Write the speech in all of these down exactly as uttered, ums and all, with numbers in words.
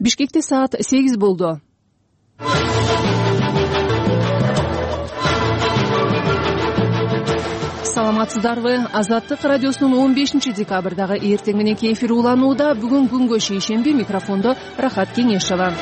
Бишкекте саат сегиз болду. Саламатсыздарбы? Азаттык радиосунун он бешинчи декабрдагы эртең мененки эфир уланууда. Бүгүн күнгө шейшемби, микрофондо Рахат Кеңешова.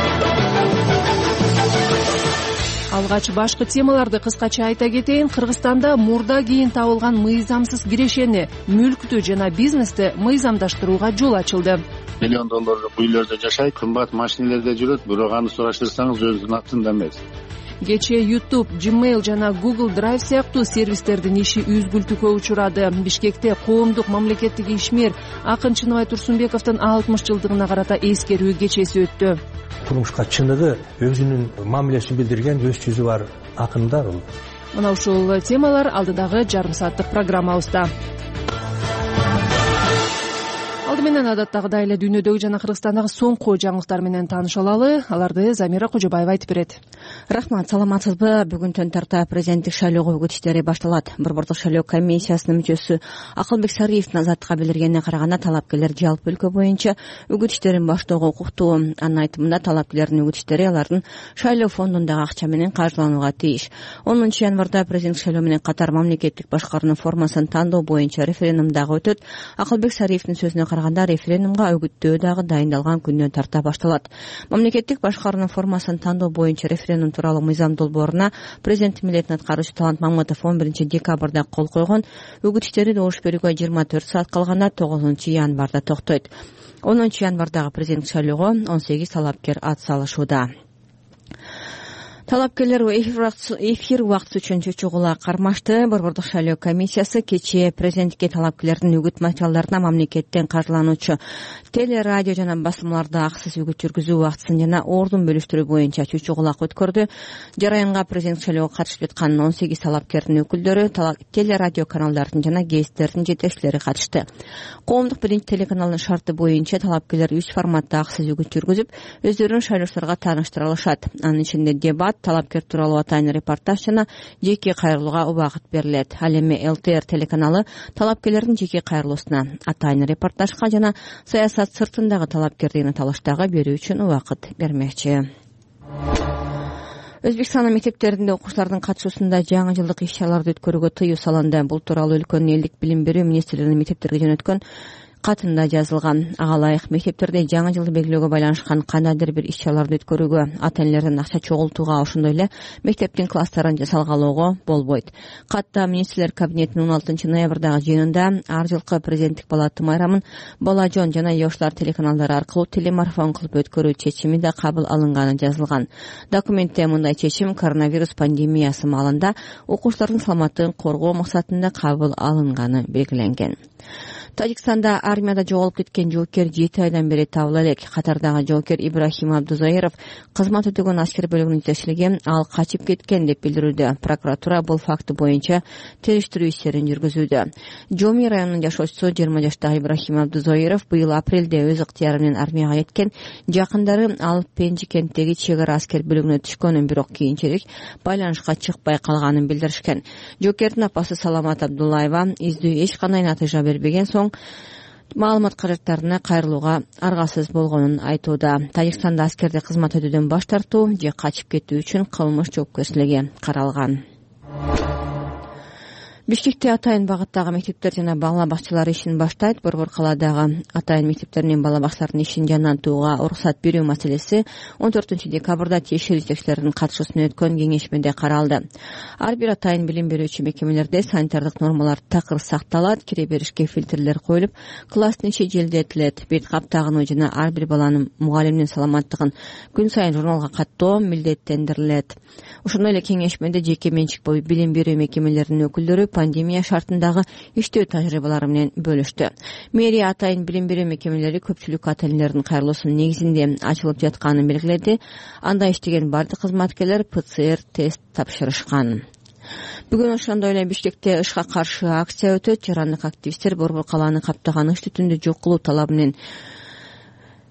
Алгач башкы темаларды кыскача айта кетейин. Кыргызстанда мурда кийин табылган мыйзамсыз кирешени, мүлктү жана бизнести мыйзамдаштырууга жол ачылды. Миллион долларлык үйлөрдө жашайт, кымбат машинелерде жүрөт, бирок аны сураштырсаңыз өзүнүн атында эмес. Кечээ YouTube, Gmail жана Google Drive сыяктуу сервистердин иши үзгүлтүүгө учурады. Бишкекте коомдук мамлекеттик ишмер Акын Чыныбай Турсунбековдун алтымыш жылдыгына карата эскерүү кечеси өттү. Турмушка чыныгы өзүнүн мамилесин билдирген өз жүзү бар акындар ул. Мына ушул темалар алдыдагы жарым сааттык программабызда. Алды менен адаттагыдай эле дүйнөдөгү жана Кыргызстандагы соңку жаңылыктар менен тааныша алалы. Аларды Замира Кожобаева айтып берет. Рахмат, саламатсызбы? Бүгүнтөн тарта президенттик шайлоого үгүт иштери башталат. Борбордук шайлоо комиссиясынын мүчөсү Акылбек Сариевдин азаттыкка билдиргенине караганда, талапкерлер жалпы өлкө боюнча үгүт иштерин баштоого укуктуу. Анын айтымында, талапкерлердин үгүт иштери алардын шайлоо фондундагы акча менен каржыланууга тийиш. онунчу январда президенттик шайлоо менен катар мамлекеттик башкаруунун формасын тандоо боюнча референдум дагы өтөт. Акылбек Сариевдин сөзүнө караганда, референдумга үгүттөө дагы дайындалган күндөн тарта башталат. Мамлекеттик башкаруунун формасын тандоо боюнча референдум тууралуу мыйзам долбооруна президент милдетин аткаруучу Талант Мамытов он биринчи декабрда кол койгон. Үгүт иштери добуш берүүгө жыйырма төрт саат калганда тогузунчу январда токтойт. онунчу январдагы президенттик шайлоого он сегиз талапкер ат салышууда. Талапкерлер эфир убактысы үчүн чочугула кармашты. Борбордук шайлоо комиссиясы кечээ президентке талапкерлердин үгүт материалдарына мамлекеттен каржылануучу телерадио жана басылмаларда акысыз үгүт жүргүзүү убактысын жана ордун бөлүштүрүү боюнча чочугулак өткөрдү. Жараянга президент шайлоого катышып жаткан он сегиз талапкердин өкүлдөрү, телерадио каналдардын жана гезиттердин жетекчилери катышты. Коомдук биринчи телеканалдын шарты боюнча талапкерлер үч форматта акысыз үгүт жүргүзүп, өздөрүн шайлоочуларга тааныштыра алышат. Анын ичинде дебат, талапкер тууралуу атайын репортаж жана жеке кайрылууга убакыт берилет. Ал эми эл тэ эр телеканалы талапкерлердин жеке кайрылуусуна, атайын репортажга жана саясат сыртындагы талапкердигин талаштагы берүү үчүн убакыт бермекчи. Өзбекстандын мектептеринде окуучулардын катышуусунда жаңы жылдык иш-чараларды өткөрүүгө тыюу салынды. Бул тууралуу өлкөнүн элдик билим берүү министрлигинин мектептерге жөнөткөн катында жазылган. Ага ылайык мектептерде жаңы жылды белгилөөгө байланышкан кандайдыр бир иш-чараларды өткөрүүгө, ата-энелердин акча чогултууга, ошондой эле мектептин класстарын жасалгалоого болбойт. Катта министрлер кабинетинин он алтынчы ноябрдагы жыйынында ар жылкы президенттик бала майрамын Бала жон жана Yoshlar телеканалдары аркылуу телемарафон кылып өткөрүү чечими да кабыл алынганы жазылган. Документте мындай чечим коронавирус пандемиясы маалында окуучулардын саламаттыгын коргоо максатында кабыл алынганы белгиленген. Тажикстанда армияда жоголуп кеткен жоокер жети айдан бери табыла элек. Катардагы жоокер Ибрахим Абдузаиров кызмат өтөгөн аскер бөлүгүнүн жетекчилиги ал качып кеткен деп билдирүүдө. Прокуратура бул факты боюнча териштирүү иштерин жүргүзүүдө. Жоми районунун жашоочусу жыйырма жаштагы Ибрахим Абдузаиров быйыл апрелде өз ыктыяры менен армияга кеткен. Жакындары ал Пенжи кенттеги чек ара аскер бөлүгүнө түшкөнүн, бирок кийинчерээк байланышка чыкпай калганын билдиришкен. Жоокердин апасы Саламат Абдуллаева издөө эч кандай натыйжа бербеген соң маалымат каражаттарына кайрылууга аргасыз болгонун айтууда. Тажикстанда аскерде кызмат өтүүдөн баш тартуу же качып кетүү үчүн кылмыш жоопкерчилиги каралган. Бишкекте атайын багыттагы мектептер жана бала бакчалары ишин баштайт. Борбор калаадагы атайын мектептер менен бала бакчалардын ишин жандантууга уруксат берүү маселеси он төртүнчү декабрда тиешелүү жетекчилердин катышуусунда өткөн кеңешмеде каралды. Ар бир атайын билим берүүчү мекемелерде санитардык нормалар такыр сакталат, кире беришке фильтрлер коюлуп, класстын иши желдетилет. Бет кап тагынуу жана ар бир баланын мугалимдин саламаттыгын күн сайын журналга каттоо милдеттендирилет. Ошондой эле кеңешмеде жеке менчик билим берүү мекемелеринин өкүлдөрү пандемия шартындагы иштөө тажрыйбалары менен бөлүштү. Мэрия атайын билим берүү мекемелери көпчүлүк ата-энелердин кайрылуусунун негизинде ачылып жатканын белгиледи. Анда иштеген бардык кызматкерлер пэ цэ эр тест тапшырышкан. Бүгүн ошондой эле Бишкекте ышка каршы акция өтөт. Жарандык активисттер борбор калааны каптаган ыш түтүндү жок кылуу талабы менен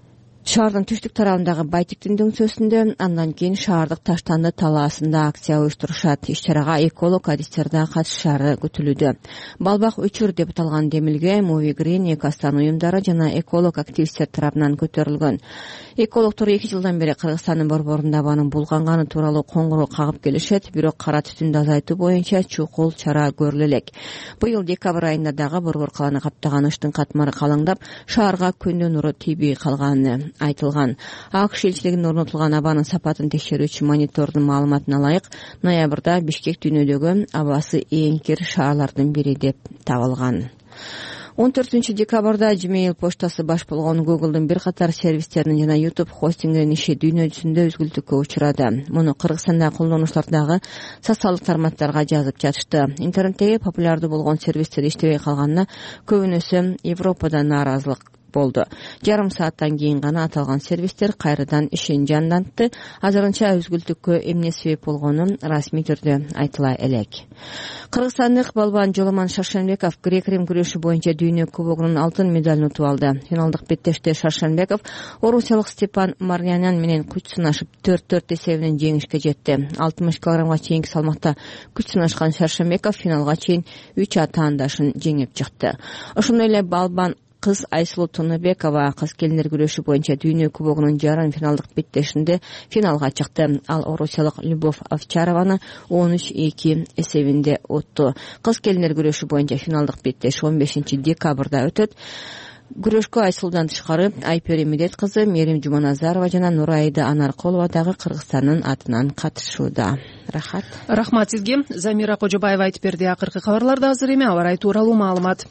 Шаардын түштүк тарабындагы Байтиктин дөңсөсүндө, андан кийин шаардык Таштанды талаасында акция уюштурушат. Иш-чарага эколог адистер да катышаары күтүлүүдө. Балбак өчүр деп аталган демилге Мови Грин, Экостан уюмдары жана эколог активисттер тарабынан көтөрүлгөн. Экологдор эки жылдан бери Кыргызстандын борборунда абанын булганганы тууралуу коңгуроо кагып келишет, бирок кара түтүндү азайтуу боюнча чукул чара көрүлө элек. Быйыл декабрь айында дагы борбор каланы каптаган ыштын катмары калаңдап, шаарга күндүн нуру тийбей калганы айтылган. АКШ элчилигинин орнотулган абанын сапатын текшерүүчү монитордун маалыматына ылайык, ноябрда Бишкек дүйнөдөгү абасы эң кир шаарлардын бири деп табылган. он төртүнчү декабрда Gmail поштасы баш болгон Google'дун бир катар сервистеринин жана YouTube хостингинин иши дүйнө жүзүндө үзгүлтүккө учурады. Муну Кыргызстанда колдонуучулар дагы социалдык тармактарга жазып жатышты. Интернеттеги популярдуу болгон сервистер иштебей калганына көбүнөсү Европада нааразылык болду. Жарым сааттан кийин гана аталган сервистер кайрадан ишин жандантты. Азырынча үзгүлтүккө эмне себеп болгону расмий түрдө айтыла элек. Кыргызстандык балбан Жоламан Шаршенбеков грек-рим күрөшү боюнча дүйнө кубогунун алтын медалын утуп алды. Финалдык беттеште Шаршенбеков орусиялык Степан Марьянян менен күч сынашып төрт төрт эсебинен жеңишке жетти. алтымыш килограммга чейинки салмакта күч сынашкан Шаршенбеков финалга чейин үч атаандашын жеңип чыкты. Ошондой эле балбан кыз Айсулуу Тунубекова кыз келиндер күрөшү боюнча дүйнө кубогунун жарым финалдык беттешинде финалга чыкты. Ал орусиялык Любовь Овчарованы он үч эки эсебинде утту. Кыз келиндер күрөшү боюнча финалдык беттеш он бешинчи декабрда өтөт. Күрөшкө Айсулуудан тышкары Айпери Медет кызы, Мерим Жуманазарова жана Нурайда Анаркулова дагы Кыргызстандын атынан катышууда. Рахат. Рахмат сизге. Замира Кожобаева айтып берди. Акыркы кабарларда азыр эми аба ырайы тууралуу маалымат.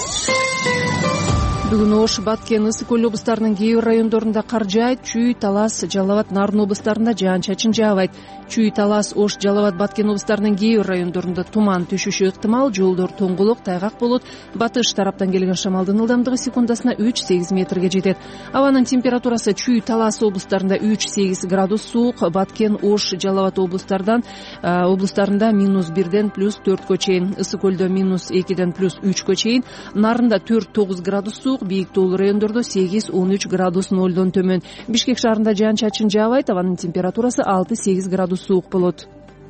Бүгүн Ош, Баткен, Ысык көл облустарынын кээ бир райондорунда кар жаайт. Чүй, Талас, Жалал Абад, Нарын облустарында жаан-чачын жаабайт. Чүй, Талас, Ош, Жалал Абад, Баткен облустарынын кээ бир райондорунда туман түшүшү ыктымал. Жолдор тоңгулук, тайгак болот. Батыш тараптан келген шамалдын ылдамдыгы секундасына үч сегиз метрге жетет. Абанын температурасы Чүй, Талас облустарында үч сегиз градус суук, Баткен, Ош, Жалал Абад облустардан облустарында минус бирден плюс төрткө чейин, Ысык көлдө минус экиден плюс үчкө чейин, Нарында төрт тогуз градус суук, бийик тоолуу райондордо сегиз он үч градус нолдон төмөн. Бишкек шаарында жаан-чачын жаабайт, абанын температурасы алты сегиз градус суук болот.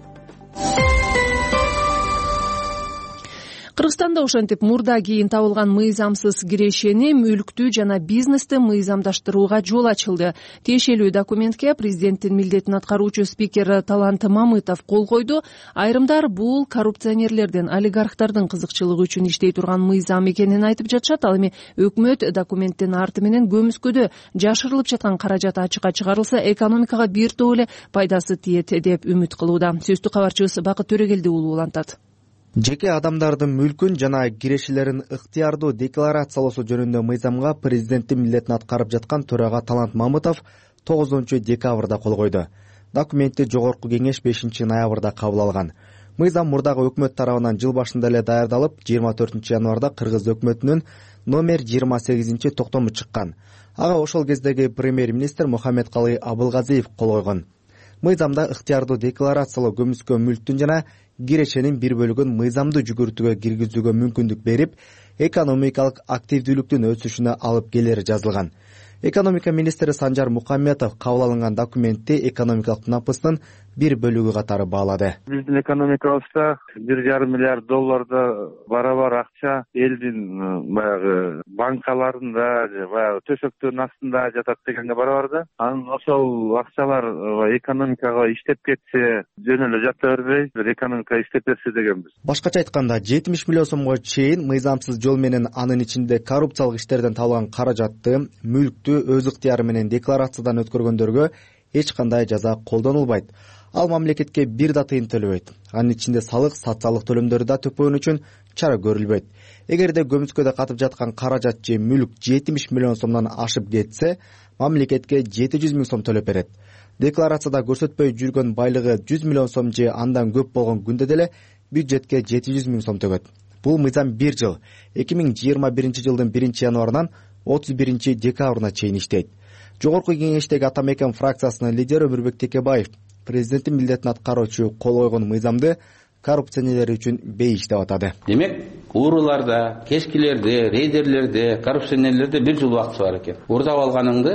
Кыргызстанда ошентип мурда кийин табылган мыйзамсыз кирешени, мүлктү жана бизнести мыйзамдаштырууга жол ачылды. Тиешелүү документке президенттин милдетин аткаруучу спикер Талант Мамытов кол койду. Айрымдар бул коррупционерлердин, олигархтардын кызыкчылыгы үчүн иштей турган мыйзам экенин айтып жатышат. Ал эми өкмөт документтин арты менен көмүскөдө жашырылып жаткан каражат ачыкка чыгарылса, экономикага бир топ эле пайдасы тиет деп үмүт кылууда. Сөздү кабарчыбыз Бакыт Төрөгелди уулу улантат. Жеке адамдардын мүлкүн жана кирешелерин ыктыярдуу декларациялоосу жөнүндө мыйзамга президенттин милдетин аткарып жаткан төрага Талант Мамытов тогузунчу декабрда кол койду. Документти жогорку кеңеш бешинчи ноябрда кабыл алган. Мыйзам мурдагы өкмөт тарабынан жыл башында эле даярдалып, жыйырма төртүнчү январда кыргыз өкмөтүнүн номер жыйырма сегизинчи токтому чыккан. Ага ошол кездеги премьер-министр Мухаммедкалый Абылгазиев кол койгон. Мыйзамда ыктыярдуу декларациялоо көмүскө мүлктүн жана кирешенин бир бөлүгүн мыйзамдуу жүгүртүүгө киргизүүгө мүмкүндүк берип, экономикалык активдүүлүктүн өсүшүнө алып келери жазылган. Экономика министри Санжар Мукамметов кабыл алынган документти экономикалык напыстын бир бөлүгү катары баалады. Биздин экономикабызда бир жарым миллиард долларда барабар акча элдин баягы банкаларында, баягы төшөктүн астында жатат дегенге барабар да. Анан ошол акчалар экономикага иштеп кетсе, жөн эле жата бербей, экономика иштеп берсе дегенбиз. Башкача айтканда, жетимиш миллион сомго чейин мыйзамсыз жол менен анын ичинде коррупциялык иштерден табылган каражатты, мүлктү өз ыктыяры менен декларациядан өткөргөндөргө эч кандай жаза колдонулбайт. Ал мамлекетке бир да тыйын төлөбөйт. Анын ичинде салык, социалдык төлөмдөрдү да төкпөгөн үчүн чара көрүлбөйт. Эгерде көмүскөдө катып жаткан каражат же мүлк жетимиш миллион сомдон ашып кетсе, мамлекетке жети жүз миң сом төлөп берет. Декларацияда көрсөтпөй жүргөн байлыгы жүз миллион сом же андан көп болгон күндө деле бюджетке жети жүз миң сом төгөт. Бул мыйзам бир жыл, эки миң жыйырма биринчи жылдын биринчи январынан отуз биринчи декабрына чейин иштейт. Жогорку кеңештеги Атамекен фракциясынын лидери Өмүрбек Текебаев президенттин милдетин аткаруучу кол койгон мыйзамды коррупционерлер үчүн бейиш деп атады. Демек, ууруларда, кешкилерде, рейдерлерде, коррупционерлерде бир жыл убакыты бар экен. Уурдап алганыңды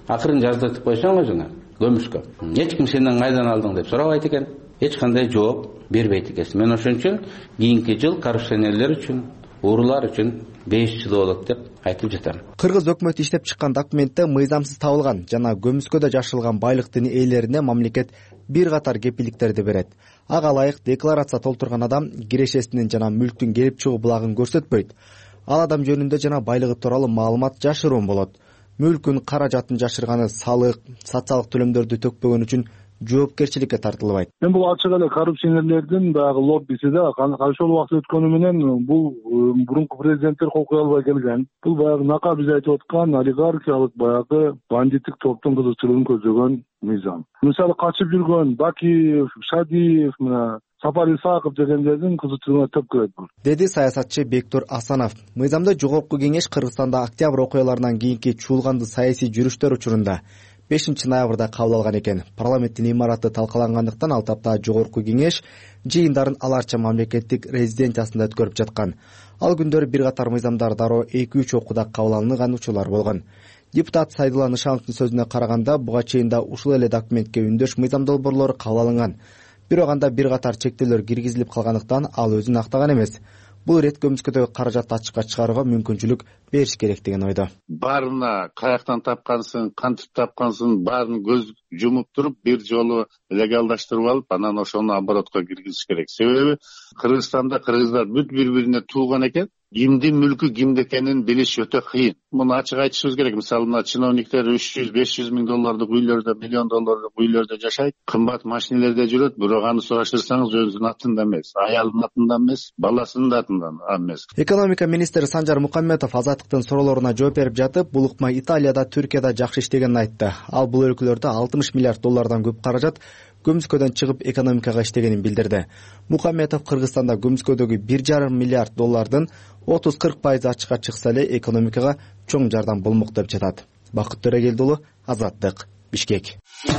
акырын жаздыртып койсоң өзүңө көмүшкө эч ким сенден кайдан алдың деп сурабайт экен, эч кандай жооп бербейт экенсиң. Мен ошон үчүн кийинки жыл коррупционерлер үчүн, уурулар үчүн беш жыл болот деп айтып жатам. Кыргыз өкмөтү иштеп чыккан документте мыйзамсыз табылган жана көмүскөдө жашырылган байлыктын ээлерине мамлекет бир катар кепилдиктерди берет. Ага ылайык декларация толтурган адам кирешесинин жана мүлктүн келип чыгуу булагын көрсөтпөйт. Ал адам жөнүндө жана байлыгы тууралуу маалымат жашыруун болот. Мүлкүн, каражатын жашырганы салык, социалдык төлөмдөрдү төкпөгөн үчүн жоопкерчиликке тартылбайт. Мен бул ачык эле коррупционерлердин баягы лоббиси да канча убакыт өткөнү менен бул мурунку президенттер кол кое албай келген. Бул баягы нака биз айтып аткан олигархиялык баягы бандиттик топтун кызыкчылыгын көзөгөн мыйзам. Мисалы качып жүргөн Бакиев, Шадиев, мына Сапар Исаков дегендердин кызыкчылыгына төп кирет бул, деди саясатчы Бектур Асанов. Мыйзамда жогорку кеңеш Кыргызстанда октябрь окуяларынан кийинки чуулганды саясий жүрүштөр учурунда бешинчи ноябрда кабыл алган экен. Парламенттин имараты талкалангандыктан ал тапта жогорку кеңеш жыйындарын аларча мамлекеттик резиденциясында өткөрүп жаткан. Ал күндөрү бир катар мыйзамдар дароо эки үч окууда кабыл алынган учурлар болгон. Депутат Сайдулла Нышановдун сөзүнө караганда буга чейин да ушул эле документке үндөш мыйзам долбоорлору кабыл алынган. Бирок анда бир катар чектөөлөр киргизилип калгандыктан ал өзүн актаган эмес. Бул ирет көмүскөдөгү каражатты ачыкка чыгарууга мүмкүнчүлүк бериш керек деген ойдо. Баарына каяктан тапкансың, кантип тапкансың, баарын көз жумуп туруп бир жолу легалдаштырып алып, анан ошону оборотко киргизиш керек. Себеби Кыргызстанда кыргыздар бүт бири-бирине тууган экен. Кимдин мүлкү кимде экенин билиш өтө кыйын. Муну ачык айтышыбыз керек. Мисалы, мына чиновниктер үч жүз беш жүз миң доллардык үйлөрдө, миллион доллардык үйлөрдө жашайт, кымбат машинелерде жүрөт, бирок аны сураштырсаңыз өзүнүн атында эмес, аялынын атында эмес, баласынын атынан эмес. Экономика министри Санжар Мукамметов Азаттыктын суроолоруна жооп берип жатып, бул ыкма Италияда, Түркияда жакшы иштегенин айтты. Ал бул өлкөлөрдө алтымыш миллиард доллардан көп каражат көмүскөдөн чыгып экономикага иштегенин билдирди. Мукамметов Кыргызстанда көмүскөдөгү бир жарым миллиард доллардын отуз кырк пайызы ачыкка чыкса эле экономикага чоң жардам болмок деп жатат. Бакыт Төрөгелди уулу, Азаттык, Бишкек.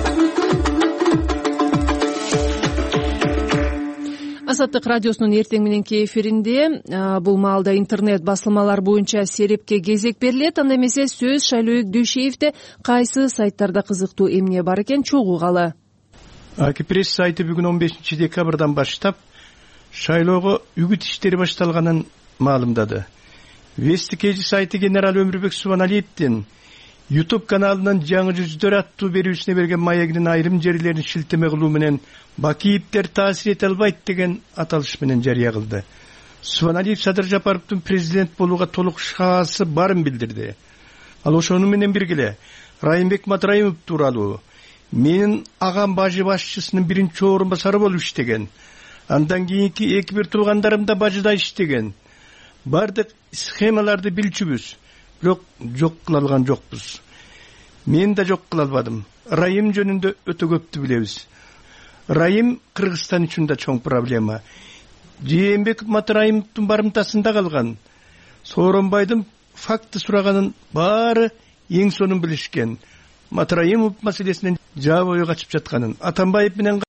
Азаттык радиосунун эртең мененки эфиринде бул маалда интернет басылмалар боюнча серепке кезек берилет. Анда эмесе сөз Шайлообек Дүйшеевде кайсы сайттарда кызыктуу эмне бар экен чогуугалы. Аки пресс сайты бүгүн он бешинчи декабрдан баштап шайлоого үгүт иштери башталганын маалымдады. Вести кежи сайты генерал Өмүрбек Субаналиевдин YouTube каналынан жаңы жүздөр аттуу берүүсүнө берген маегинин айрым жерлерин шилтеме кылуу менен Бакиевдер таасир эте албайт деген аталыш менен жарыя кылды. Субаналиев Садыр Жапаровдун президент болууга толук шансы барын билдирди. Ал ошону менен бирге Райымбек Матраимов тууралуу менин агам бажы башчысынын биринчи орун басары болуп иштеген. Андан кийинки эки бир туугандарым да бажыда иштеген. Бардык схемаларды билчүбүз, бирок жок кыла алган жокпуз. Мен да жок кыла албадым. Райым жөнүндө өтө көптү билебиз. Райым Кыргызстан үчүн да чоң проблема. Жээнбек Матраимовдун барымтасында калган. Сооронбайдын факты сураганын баары эң сонун билишкен. Матраимов маселесинен жабы ой качып жатканын, Атамбаев менен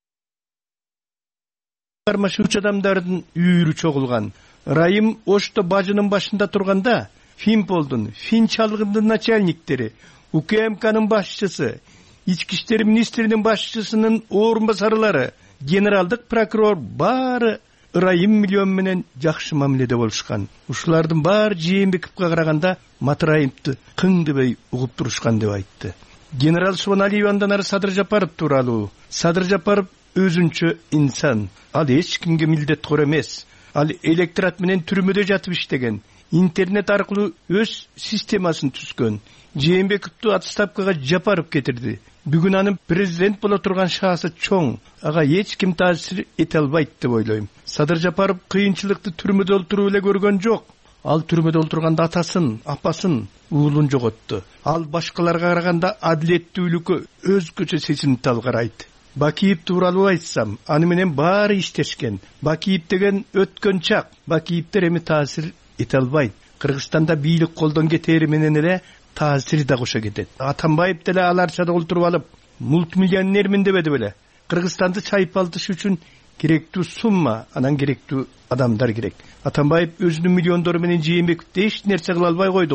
кармашы үч адамдардын үйүрү чогулган. Райым Ошто бажынын башында турганда Финполдун, Фин чалгындын начальниктери, УКМКнын башчысы, Ички иштер министринин башчысынын орун басарлары, генералдык прокурор баары Райым миллион менен жакшы мамиледе болушкан. Ушулардын баары Жээнбековго караганда Матраимовду кыңдыбай угуп турушкан деп айтты. Генерал Субаналиев андан ары Садыр Жапаров тууралуу. Садыр Жапаров өзүнчө инсан. Ал эч кимге милдеткор эмес. Ал электорат менен түрмөдө жатып иштеген. Интернет аркылуу өз системасын түзгөн. Жээнбековду отставкага Жапаров кетирди. Бүгүн анын президент боло турган шансы чоң. Ага эч ким таасир эте албайт деп ойлойм. Садыр Жапаров кыйынчылыкты түрмөдө олтуруп эле көргөн жок. Ал түрмөдө олтурганда атасын, апасын, уулун жоготту. Ал башкаларга караганда адилеттүүлүккө өзгөчө сезимтал карайт. Бакиев тууралуу айтсам, аны менен баары иштешкен. Бакиев деген өткөн чак. Бакиевдер эми таасир эте албайт. Кыргызстанда бийлик колдон кетери менен эле таасир да кошо кетет. Атамбаев деле аларчада олтуруп алып, мультимиллионермин дебеди беле. Кыргызстанды чайпалтыш үчүн керектүү сумма, анан керектүү адамдар керек. Атамбаев өзүнүн миллиондору менен Жээнбековду эч нерсе кыла албай койдуго.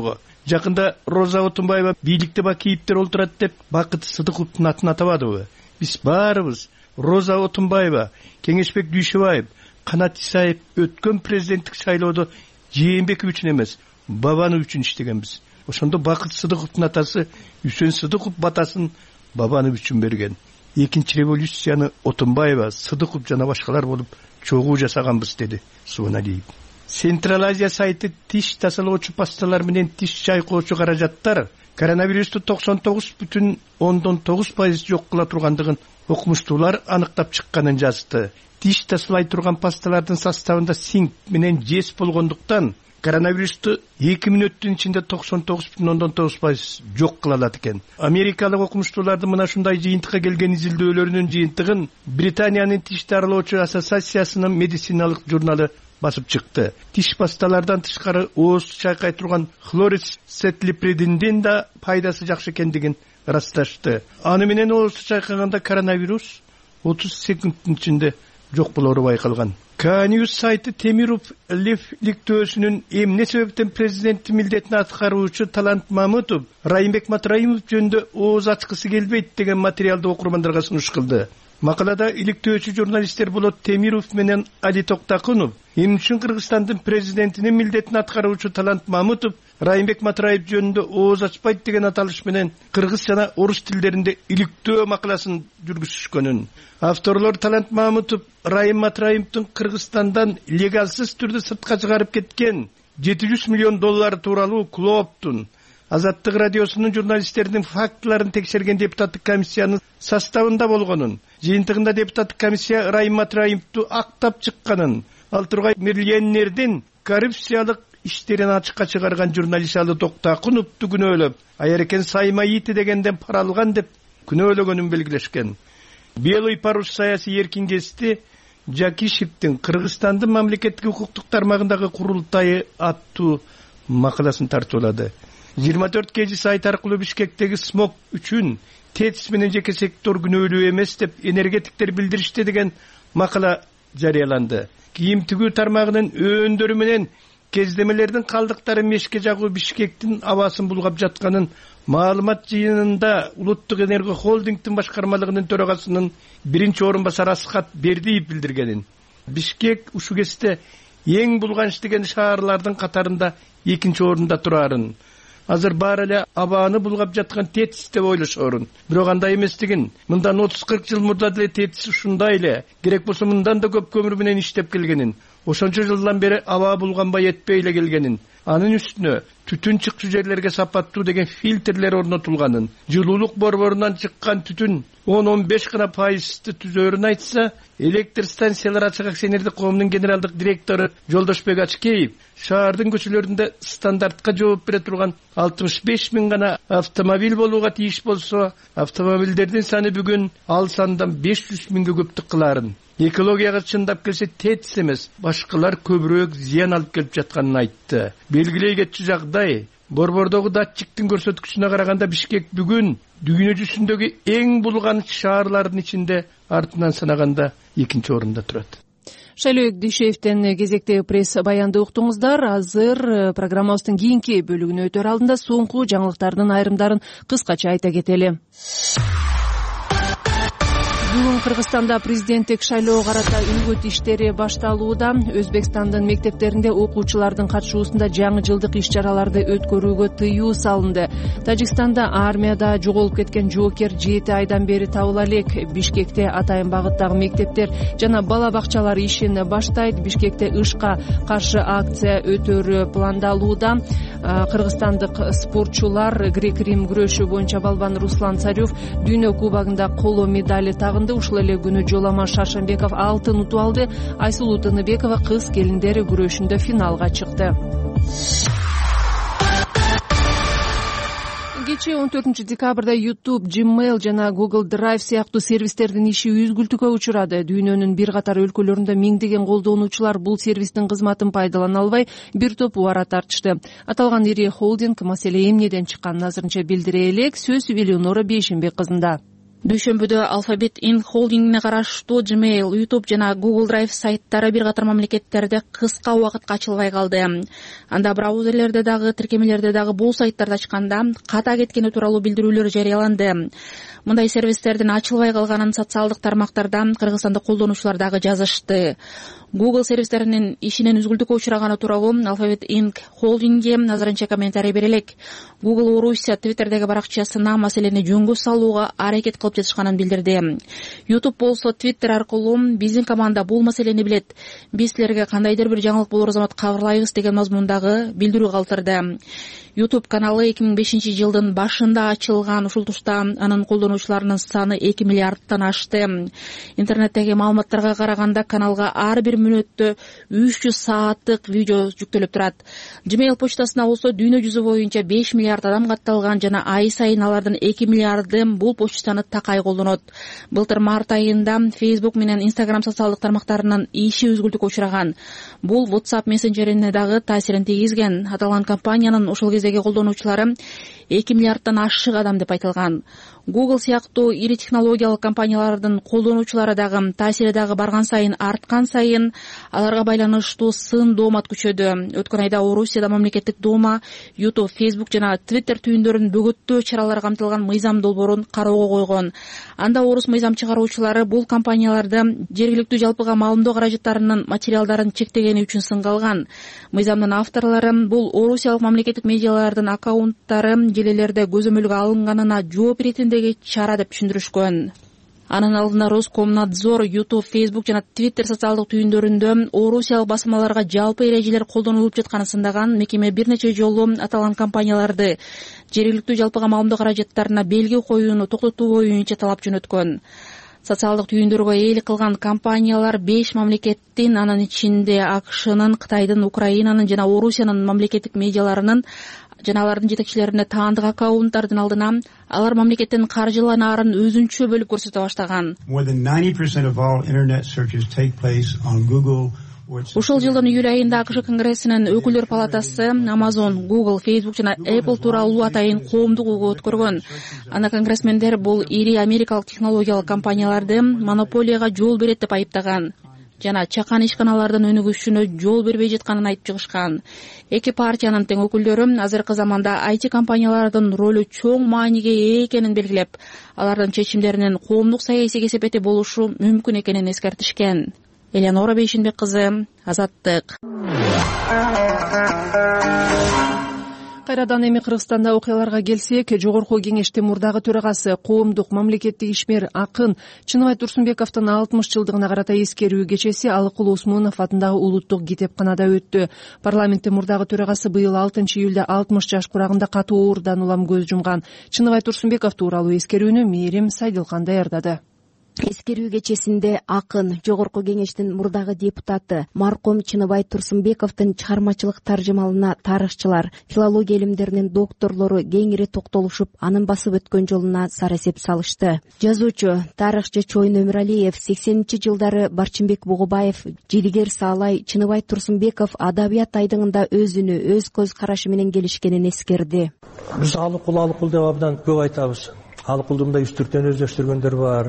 Жакында Роза Отунбаева бийликте Бакиевдер олтурат деп Бакыт Сыдыковдун атын атабадыбы? Биз баарыбыз Роза Отунбаева, Кеңешбек Дүйшөбаев, Канат Исаев өткөн президенттик шайлоодо Жээнбеков үчүн эмес, бабаны үчүн иштегенбиз. Ошондо Бакыт Сыдыковдун атасы Үсөн Сыдыков батасын бабаны үчүн берген. Экинчи революцияны Отунбаева, Сыдыков жана башкалар болуп чогуу жасаганбыз, деди Субаналиев. Централ Азия сайты тиш тазалоочу пасталар менен тиш чайкоочу каражаттар коронавирусту токсон тогуз бүтүн ондон тогуз пайыз жок кыла тургандыгын окумуштуулар аныктап чыкканын жазды. Тиш тазалай турган пасталардын составында синк менен жез болгондуктан коронавирусту эки мүнөттүн ичинде токсон тогуз бүтүн ондон тогуз пайыз жок кыла алат экен. Америкалык окумуштуулардын мына ушундай жыйынтыкка келген изилдөөлөрүнүн жыйынтыгын Британиянын тиш дарылоочу ассоциациясынын медициналык журналы басып чыкты. Тиш пасталардан тышкары ооз чайкай турган хлорицетлипридиндин да пайдасы жакшы экендигин ырасташты. Аны менен ооз чайкаганда коронавирус отуз секундтун ичинде жок болору байкалган. Каньюс сайты Темиров лифликтөөсүнүн эмне себептен президенттин милдетин аткаруучу Талант Мамытов Райымбек Матраимов жөнүндө ооз ачкысы келбейт деген материалды окурмандарга сунуш кылды. Макалада иликтөөчү журналисттер болот Темиров менен Али Токтакунов, эмне үчүн Кыргызстандын президентинин милдетин аткаруучу Талант Мамытов Райымбек Матраев жөнүндө ооз ачпайт деген аталыш менен кыргыз жана орус тилдеринде иликтөө макаласын жүргүзүшкөнүн. Авторлор Талант Мамытов Райым Матраевдин Кыргызстандан легалсыз түрдө сыртка чыгарып кеткен жети жүз миллион доллар тууралуу Клооптун Азаттык радиосунун журналисттердин фактыларын текшерген депутаттык комиссиянын составында болгонун, жыйынтыгында депутаттык комиссия Райым Матраевду актап чыкканын, ал тургай миллионердин коррупциялык иштерин ачыкка чыгарган журналист Али Токтакуновду күнөөлөп, Айаркен Саймаити дегенден пара алган деп күнөөлөгөнүн белгилешкен. Белый парус саясий эркингести Жакишевдин Кыргызстандын мамлекеттик укуктук тармагындагы курултайы аттуу макаласын тартуулады. жыйырма төрт кежи сайт аркылуу Бишкектеги смог үчүн ТЭЦ менен жеке сектор күнөөлүү эмес деп энергетиктер билдиришти деген макала жарыяланды. Кийим тигүү тармагынын өндөрү менен кездемелердин калдыктары мешке жагуу Бишкектин абасын булгап жатканын маалымат жыйынында Улуттук энерго холдингдин башкармалыгынын төрагасынын биринчи орун басары Аскат Бердиев билдиргенин. Бишкек ушул кезде эң булганыч деген шаарлардын катарында экинчи орунда турарын. Азыр баары эле абааны булгап жаткан ТЭЦ деп ойлошорун. Бирок андай эместигин. Мындан отуз кырк жыл мурда деле ТЭЦ ушундай эле, керек болсо мындан да көп көмүр менен иштеп келгенин. Ошончо жылдан бери аба булганбай этпей эле келгенин. Анын үстүнө түтүн чыкчу жерлерге сапаттуу деген фильтрлер орнотулганын, жылуулук борборунан чыккан түтүн он он беш гана пайызды түзөөрүн айтса, электр станциялар ачык акционердик коомунун генералдык директору Жолдошбек Ачкеев шаардын көчөлөрүндө стандартка жооп бере турган алтымыш беш миң гана автомобиль болууга тийиш болсо, автомобилдердин саны бүгүн ал сандан беш жүз миңге көптүк кылаарын. Экологияга чындап келсе ТЭЦ эмес, башкалар көбүрөөк зыян алып келип жатканын айтты. Белгилей кетчү жагдай, борбордогу датчиктин көрсөткүчүнө караганда Бишкек бүгүн дүйнө жүзүндөгү эң булганыч шаарлардын ичинде артынан санаганда экинчи орунда турат. Шайлоок Дүйшөевден кезектеги пресс баянды уктуңуздар. Азыр программабыздын кийинки бөлүгүнө өтөр алдында соңку жаңылыктардын айрымдарын кыскача айта кетели. Бүгүн Кыргызстанда президенттик шайлоого карата үгүт иштери башталууда. Өзбекстандын мектептеринде окуучулардын катышуусунда жаңы жылдык иш-чараларды өткөрүүгө тыюу салынды. Тажикстанда армияда жоголуп кеткен жоокер жети айдан бери табыла элек. Бишкекте атайын багыттагы мектептер жана бала бакчалар ишин баштайт. Бишкекте ышка каршы акция өтөрү пландалууда. Кыргызстандык спортчулар грек-рим күрөшү боюнча балбан Руслан Царев дүйнө кубогунда коло медали тагынды. Ушул эле күнү Жолама Шаршенбеков алтын утуп алды. Айсулуу Тыныбекова кыз келиндер күрөшүндө финалга чыкты. Кечээ он төртүнчү декабрда YouTube, Gmail жана Google Drive сыяктуу сервистердин иши үзгүлтүккө учурады. Дүйнөнүн бир катар өлкөлөрүндө миңдеген колдонуучулар бул сервистин кызматын пайдалана албай бир топ убара тартышты. Аталган ири холдинг маселе эмнеден чыкканын азырынча билдире элек. Сөз Элеонора Бейшенбек кызында. дүйшөмбүдө Alphabet Inc холдингине караштуу Gmail, YouTube жана Google Drive сайттары бир катар мамлекеттерде кыска убакытка ачылбай калды. Анда браузерлерде дагы, тиркемелерде дагы бул сайттарды ачканда ката кеткени тууралуу билдирүүлөр жарыяланды. Мындай сервистердин ачылбай калганын социалдык тармактарда кыргызстандык колдонуучулар дагы жазышты. Google сервистеринин ишинен үзгүлтүккө учураганы тууралуу Alphabet Inc холдинги азырынча комментарий бере элек. Google Орусия Twitterдеги баракчасына маселени жөнгө салууга аракет кылып жатышканын билдирди. YouTube болсо Twitter аркылуу биздин команда бул маселени билет. Биз силерге кандайдыр бир жаңылык болор замат кабарлайбыз деген мазмундагы билдирүү калтырды. YouTube каналы эки миң бешинчи жылдын башында ачылган. Ушул тушта анын колдонуучуларынын саны эки миллиардтан ашты. Интернеттеги маалыматтарга караганда каналга ар бир мүнөттө үч жүз сааттык видео жүктөлүп турат. Gmail почтасына болсо дүйнө жүзү боюнча беш миллиард адам катталган жана ай сайын алардын эки миллиарды бул почтаны такай колдонот. Былтыр март айында Facebook менен Instagram социалдык тармактарынын иши үзгүлтүккө учураган. Бул WhatsApp мессенджерине дагы таасирин тийгизген. Аталган компаниянын ошол кездеги колдонуучулары эки миллиардтан ашык адам деп айтылган. Google сыяктуу ири технологиялык компаниялардын колдонуучулары дагы таасири дагы барган сайын арткан сайын аларга байланыштуу сын доомат күчөдү. Өткөн айда Орусияда мамлекеттик дума YouTube, Facebook жана Twitter түйүндөрүн бөгөттөө чаралары камтылган мыйзам долбоорун кароого койгон. Анда орус мыйзам чыгаруучулары бул компанияларды жергиликтүү жалпыга маалымдоо каражаттарынын материалдарын чектегени үчүн сынга алган. Мыйзамдын авторлору бул орусиялык мамлекеттик медиалардын аккаунттары желелерде көзөмөлгө алынганына жооп иретиндеги чара деп түшүндүрүшкөн. Анын алдында Роскомнадзор YouTube, Facebook жана Twitter социалдык түйүндөрүндө орусиялык басмаларга жалпы эрежелер колдонулуп жатканын сындаган. Мекеме бир нече жолу аталган компанияларды жергиликтүү жалпыга маалымдоо каражаттарына белги коюуну токтотуу боюнча талап жөнөткөн. Социалдык түйүндөргө ээлик кылган компаниялар беш мамлекеттин, анын ичинде АКШнын, Кытайдын, Украинанын жана Орусиянын мамлекеттик медиаларынын жана алардын жетекчилерине таандык аккаунттардын алдына алар мамлекеттин каржыланаарын өзүнчө бөлүп көрсөтө баштаган. Ушул жылдын июль айында АКШ Конгрессинин өкүлдөр палатасы Amazon, Google, Facebook жана Apple тууралуу атайын коомдук угуу өткөргөн. Анда конгрессмендер бул ири америкалык технологиялык компанияларды монополияга жол берет деп айыптаган жана чакан ишканалардын өнүгүшүнө жол бербей жатканын айтып чыгышкан. Эки партиянын тең өкүлдөрү азыркы заманда ай ти компаниялардын ролу чоң мааниге ээ экенин белгилеп, алардын чечимдеринин коомдук саясий кесепети болушу мүмкүн экенин эскертишкен. Элеонора Бейшинбек кызы, Азаттык. Кайрадан эми Кыргызстанда окуяларга келсек, жогорку кеңештин мурдагы төрагасы, коомдук мамлекеттик ишмер акын Чыныбай Турсунбековдун алтымыш жылдыгына карата эскерүү кечеси Алыкул Усмунов атындагы улуттук китепканада өттү. Парламенттин мурдагы төрагасы быйыл алтынчы июлда алтымыш жаш курагында катуу оорудан улам көз жумган. Чыныбай Турсунбеков тууралуу эскерүүнү Мээрим Сайдылкан даярдады. Эскерүү кечесинде акын жогорку кеңештин мурдагы депутаты маркум Чыныбай Турсунбековдун чыгармачылык таржымалына тарыхчылар, филология илимдеринин докторлору кеңири токтолушуп, анын басып өткөн жолуна сар эсеп салышты. Жазуучу, тарыхчы Чойн Өмүралиев, сексенинчи жылдары Барчынбек Бугубаев, Жидигер Саалай, Чыныбай Турсунбеков адабият айдыңында өзүнү, өз көз карашы менен келишкенин эскерди. Биз алыкул алыкул деп абдан көп айтабыз. Алыкулду мындай үстүртөн өздөштүргөндөр бар,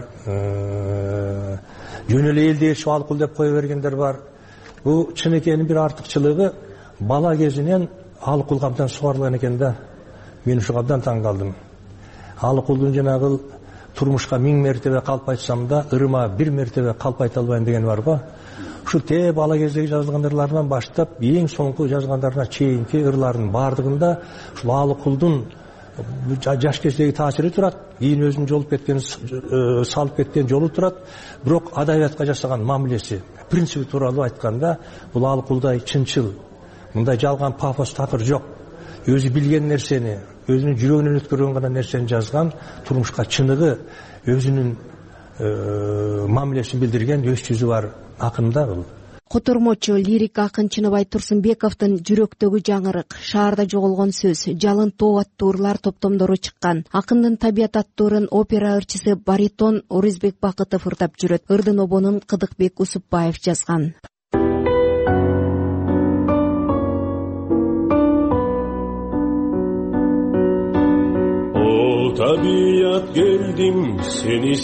жөн эле элди ээрчип алыкул деп кое бергендер бар. Бул чын экенин бир артыкчылыгы бала кезинен алыкулга абдан сугарылган экен да. Мен ушуга абдан таң калдым. Алыкулдун жанагы турмушка миң мертебе калп айтсам да, ырыма бир мертебе калп айта албайм деген бар го. Ушу те бала кездеги жазылган ырларынан баштап эң соңку жазгандарына чейинки ырлардын бардыгында ушул алыкулдун жаш кездеги таасири турат, кийин өзүнүн жолуп кеткен, салып кеткен жолу турат. Бирок адабиятка жасаган мамилеси, принципи тууралуу айтканда, бул алыкулдай чынчыл, мындай жалган пафос такыр жок. Өзү билген нерсени, өзүнүн жүрөгүнөн өткөргөн гана нерсени жазган, турмушка чыныгы, өзүнүн мамилесин билдирген өз жүзү бар акын да бул. Котормочу лирик акын Чыныбай Турсунбековдун жүрөктөгү жаңырык, шаарда жоголгон сөз, жалын тоо аттуу ырлар топтомдору чыккан. Акындын табият аттуу ырын опера ырчысы баритон Орузбек Бакытов ырдап жүрөт. Ырдын обонун Кыдыкбек Усупбаев жазган. табият келдим сени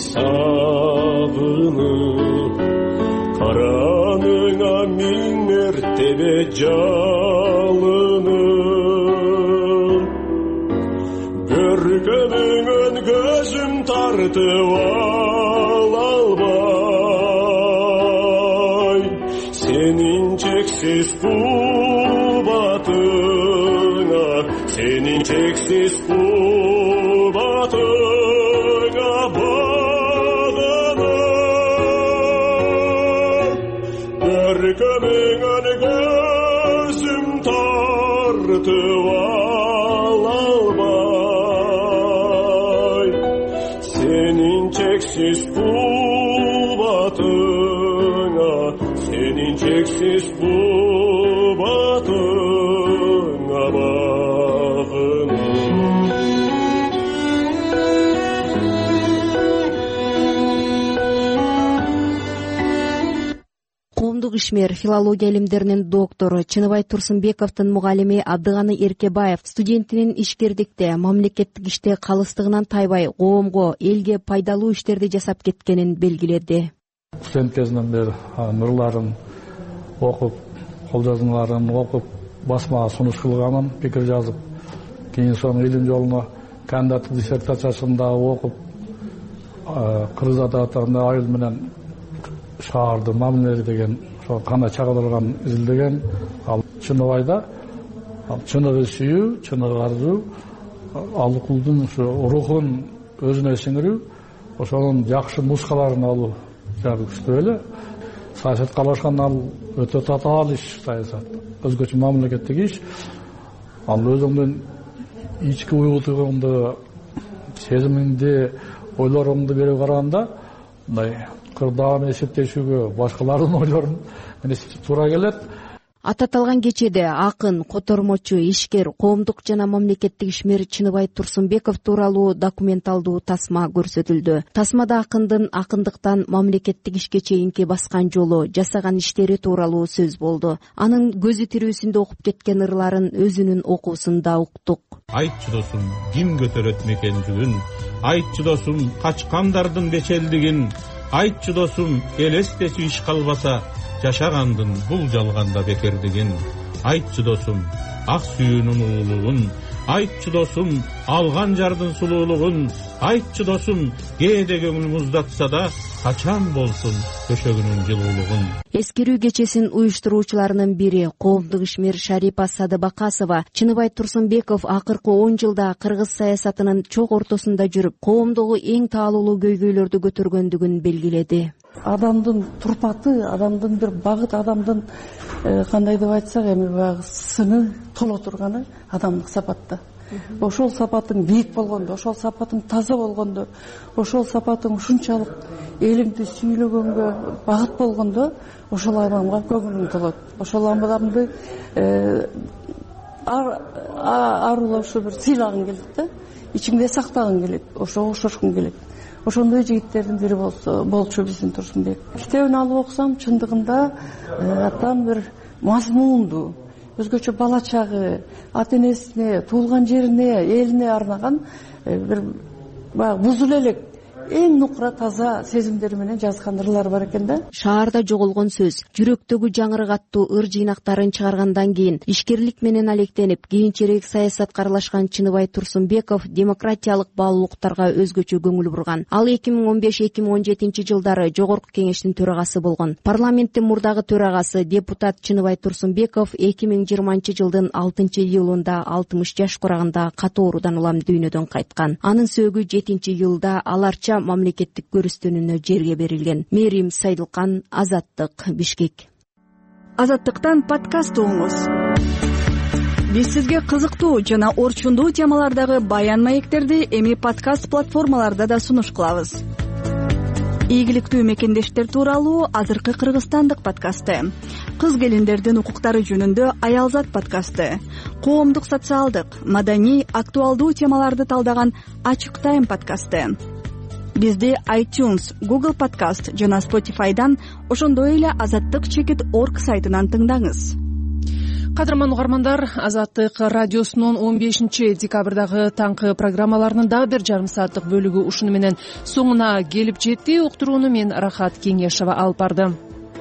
сагынып, караныңа миң мертебе жалынып, көркөмүңөн көзүм тартып ала албай, сенин чексиз кубатыңа, сенин чексиз кубатыңа багынып, көркөмүңөн көзүм тартып ала албай, сенин чексиз кубатыңа, сенин чексиз кубатыңа багынып. Коомдук ишмер, филология илимдеринин доктору Чыныбай Турсунбековдун мугалими Абдыганы Эркебаев студентинин ишкердикте, мамлекеттик иште калыстыгынан тайбай, коомго, элге пайдалуу иштерди жасап кеткенин белгиледи. Студент кезинен бери мырларын окуп, кол жазмаларын окуп, басмага сунуш кылганмын, пикир жазып, кийин соң илим жолуна кандидаттык диссертациясын да окуп, кыргыз адабиятында айыл менен шаарды мамилелери деген кандай чагылган изилдеген. Ал Чыныбайда чыныгы сүйүү, чыныгы арзуу, алыкулдун ушу рухун өзүнө сиңирүү, ошонун жакшы нускаларын алуу жагы күчтүү эле. Саясатка аралашкан ал өтө татаал иш, саясат өзгөчө мамлекеттик иш. Ал өзүңдүн ички уюлтугуңду, сезимиңди, ойлоруңду берип караганда мындай кырдаан эсептешүүгө башкалардын ойлорун менен туура келет. Ататалган кечеде акын, котормочу, ишкер, коомдук жана мамлекеттик ишмер Чыныбай Турсунбеков тууралуу документалдуу тасма көрсөтүлдү. Тасмада акындын акындыктан мамлекеттик ишке чейинки баскан жолу, жасаган иштери тууралуу сөз болду. Анын көзү тирүүсүндө окуп кеткен ырларын өзүнүн окуусунда уктук. Айтчы досум, ким көтөрөт мекендигин? Айтчы досум, качкандардын бечелдигин? Айтчы досум, элестечи иш калбаса, жашагандын бул жалганда бекердигин? Айтчы досум, ак сүйүүнүн уулугун? Айтчы досум, алган жардын сулуулугун? Айтчы досум, кээде көңүл муздатса да, качан болсун төшөгүнүн жылуулугун? Эскерүү кечесин уюштуруучуларынын бири коомдук ишмер Шарипа Садыбакасова Чыныбай Турсунбеков акыркы он жылда кыргыз саясатынын чок ортосунда жүрүп, коомдогу эң таалуулуу көйгөйлөрдү көтөргөндүгүн белгиледи. Адамдын турпаты, адамдын бир багыт, адамдын кандай деп айтсак, эми баягы сыны толо турганы адамдык сапатта. Ошол сапатың бийик болгондо, ошол сапатың таза болгондо, ошол сапатың ушунчалык элиңди сүйлөгөнгө багыт болгондо, ошол адамга көңүлүң толот. Ошол адамды арулап ушу бир сыйлагың келет да, ичиңде сактагың келет, ошого окшошкуң келет. Ошондой жигиттердин бири болсо болчу биздин Турсунбек. Китебин алып окусам, чындыгында атам бир мазмундуу, өзгөчө бала чагы, ата энесине, туулган жерине, элине арнаган бир баягы бузул элек эң нукура таза сезимдери менен жазган ырлар бар экен да. Шаарда жоголгон сөз, жүрөктөгү жаңырык аттуу ыр жыйнактарын чыгаргандан кийин ишкерлик менен алектенип, кийинчерээк саясатка аралашкан Чыныбай Турсунбеков демократиялык баалуулуктарга өзгөчө көңүл бурган. Ал эки миң он беш эки миң он жетинчи жылдары Жогорку Кеңештин төрагасы болгон. Парламенттин мурдагы төрагасы депутат Чыныбай Турсунбеков эки миң жыйырманчы жылдын алтынчы июлунда алтымыш жаш курагында катуу оорудан улам дүйнөдөн кайткан. Анын сөөгү жетинчи июлда аларча мамлекеттик көрүстөнүүнө жерге берилген. Мерим Сайдылкан, Азаттык, Бишкек. Азаттыктан подкаст угуңуз. Биз сизге кызыктуу жана орчундуу темалардагы баян маектерди эми подкаст платформаларда да сунуш кылабыз. Ийгиликтүү мекендештер тууралуу азыркы кыргызстандык подкасты, кыз келиндердин укуктары жөнүндө Аялзат подкасты, коомдук, социалдык, маданий, актуалдуу темаларды талдаган Ачык Тайм подкасты. Бизди iTunes, Google Podcast жана Spotify'дан, ошондой эле азаттык чекит точка орг сайтынан тыңдаңыз. Кадырман угармандар, Азаттык радиосунун он бешинчи декабрдагы таңкы программаларынын дагы бир жарым сааттык бөлүгү ушуну менен соңуна келип жетти. Уктурууну мен Рахат Кеңешова алып бардым.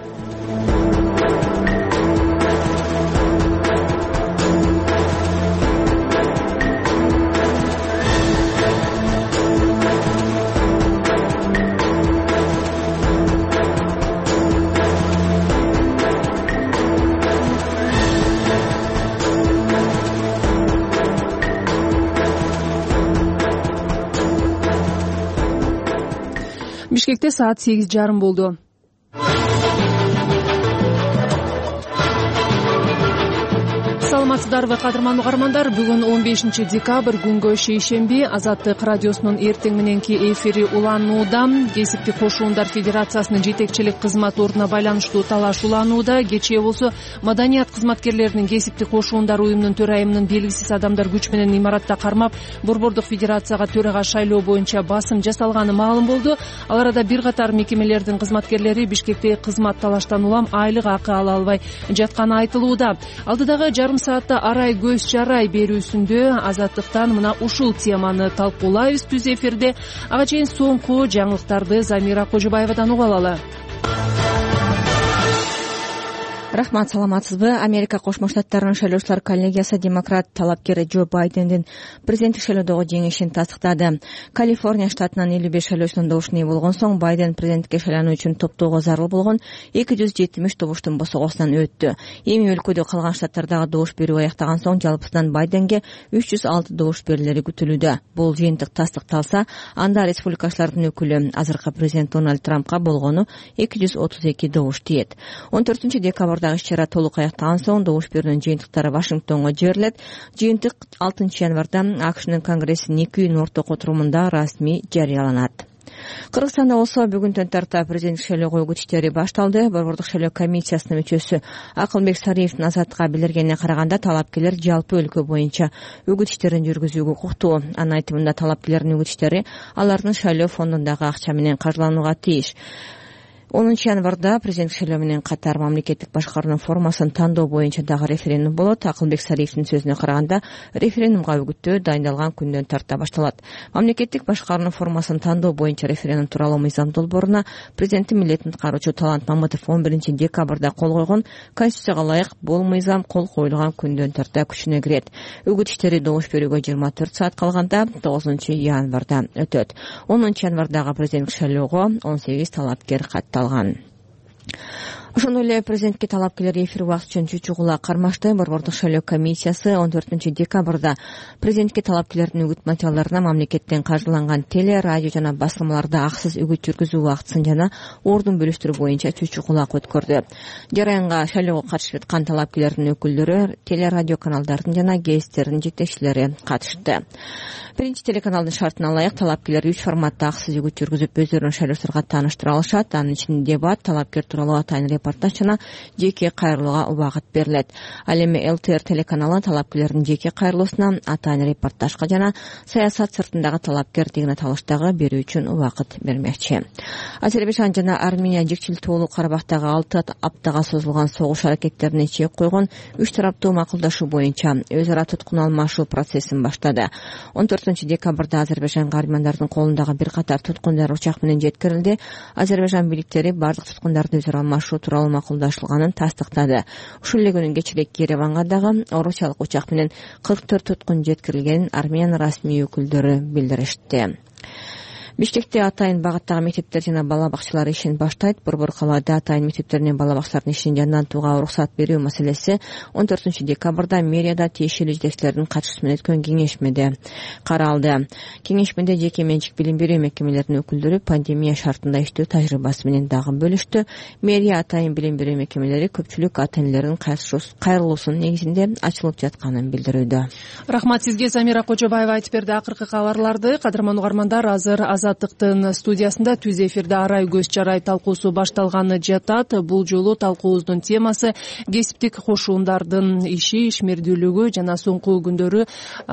Бишкекте саат сегиз жарым болду. Саламатсыздарбы, кадырман угармандар? Бүгүн он бешинчи декабрь, күнгө шейшемби. Азаттык радиосунун эртең мененки эфири уланууда. Кесиптик кошуундар федерациясынын жетекчилик кызмат ордуна байланыштуу талаш уланууда. Кечээ болсо маданият кызматкерлеринин кесиптик кошуундар уюмунун төрайымынын белгисиз адамдар күч менен имаратта кармап, Борбордук федерацияга төрага шайлоо боюнча басым жасалганы маалым болду. Ал арада бир катар мекемелердин кызматкерлери Бишкекте кызмат талаштан улам айлык акы ала албай жатканы айтылууда. Алдыдагы жарым саатта арай көз жарай берүүсүндө Азаттыктан мына ушул теманы талкуулайбыз түз эфирде. Ага чейин соңку жаңылыктарды Замира Кожобаевадан угуп алалы. Рахмат, саламатсызбы? Америка Кошмо Штаттарынын шайлоочулар коллегиясы демократ талапкери Джо Байдендин президенттик шайлоодогу жеңишин тастыктады. Калифорния штатынан элүү беш шайлоочунун добушуна ээ болгон соң Байден президенттикке шайлануу үчүн топтоого зарыл болгон эки жүз жетимиш добуштун босогосунан өттү. Эми өлкөдө калган штаттардагы добуш берүү аяктаган соң жалпысынан Байденге үч жүз алты добуш берилери күтүлүүдө. Бул жыйынтык тастыкталса, анда республикачылардын өкүлү азыркы президент Дональд Трампка болгону эки жүз отуз эки добуш тиет. он төртүнчү декабрда иш-чара толук аяктаган соң добуш берүүнүн жыйынтыктары Вашингтонго жиберилет. Жыйынтык алтынчы январда АКШнын Конгрессинин эки күн орток отурумунда расмий жарыяланат. Кыргызстанда болсо бүгүндөн тарта президенттик шайлоого үгүт иштери башталды. Борбордук шайлоо комиссиясынын мүчөсү Акылбек Сариевдин Азаттыкка билдиргенине караганда, талапкерлер жалпы өлкө боюнча үгүт иштерин жүргүзүүгө укуктуу. Анын айтымында талапкерлердин үгүт иштери алардын шайлоо фондундагы акча менен каржыланууга тийиш. онунчу январда президенттик шайлоо менен катар мамлекеттик башкаруунун формасын тандоо боюнча дагы референдум болот. Акылбек Сариевдин сөзүнө караганда, референдумга үгүттөө дайындалган күндөн тарта башталат. Мамлекеттик башкаруунун формасын тандоо боюнча референдум тууралуу мыйзам долбооруна президенттин милдетин аткаруучу Талант Мамытов он биринчи декабрда кол койгон. Конституцияга ылайык бул мыйзам кол коюлган күндөн тарта күчүнө кирет. Үгүт иштери добуш берүүгө жыйырма төрт саат калганда тогузунчу январда өтөт. онунчу январдагы президенттик шайлоого он сегиз талапкер катталган. Ошондой эле президентке талапкерлер эфир убакыт үчүн чучугула кармашты. Борбордук шайлоо комиссиясы он төртүнчү декабрда президентке талапкерлердин үгүт материалдарына мамлекеттен каржыланган теле, радио жана басылмаларда акысыз үгүт жүргүзүү убактысын жана ордун бөлүштүрүү боюнча чучугулак өткөрдү. Жараянга шайлоого катышып аткан талапкерлердин өкүлдөрү, теле, радио каналдардын жана гезиттердин жетекчилери катышты. Биринчи телеканалдын шартына ылайык талапкерлер үч форматта акысыз үгүт жүргүзүп өздөрүн шайлоочуларга тааныштыра алышат. Анын ичинде дебат, талапкер тууралуу атайын репортаж жана жеке кайрылууга убакыт берилет. Ал эми эл тэ эр телеканалы талапкерлердин жеке кайрылуусуна, атайын репортажга жана саясат сыртындагы талапкер деген аталыштагы берүү үчүн убакыт бермекчи. Азербайжан жана Армения жекчил тоолуу Карабактагы алты аптага созулган согуш аракеттерине чек койгон үч тараптуу макулдашуу боюнча өз ара туткун алмашуу процессин баштады. он төртүнчү декабрда Азербайжанга армяндардын колундагы бир катар туткундар учак менен жеткирилди. Азербайжан бийликтери бардык туткундарды өз ара алмашуу тууралуу макулдашылганын тастыктады. Ушул эле күнү кечирээк Ереванга дагы орусиялык учак менен кырк төрт туткун жеткирилгенин Армян расмий өкүлдөрү билдиришти. Бишкекте атайын багыттагы мектептер жана бала бакчалар ишин баштайт. Борбор калаада атайын мектептер менен бала бакчалардын ишин жандантууга уруксат берүү маселеси он төртүнчү декабрда мэрияда тиешелүү жетекчилердин катышуусу менен өткөн кеңешмеде каралды. Кеңешмеде жеке менчик билим берүү мекемелеринин өкүлдөрү пандемия шартында иштөө тажрыйбасы менен дагы бөлүштү. Мэрия атайын билим берүү мекемелери көпчүлүк ата энелердин кайрылуусунун негизинде ачылып жатканын билдирүүдө. Рахмат сизге, Замира Кожобаева айтып берди акыркы кабарларды. Кадырман угармандар, азыр Азаттыктын студиясында түз эфирде арай көз жарай талкуусу башталганы жатат. Бул жолу талкуубуздун темасы кесиптик кошуундардын иши, ишмердүүлүгү жана соңку күндөрү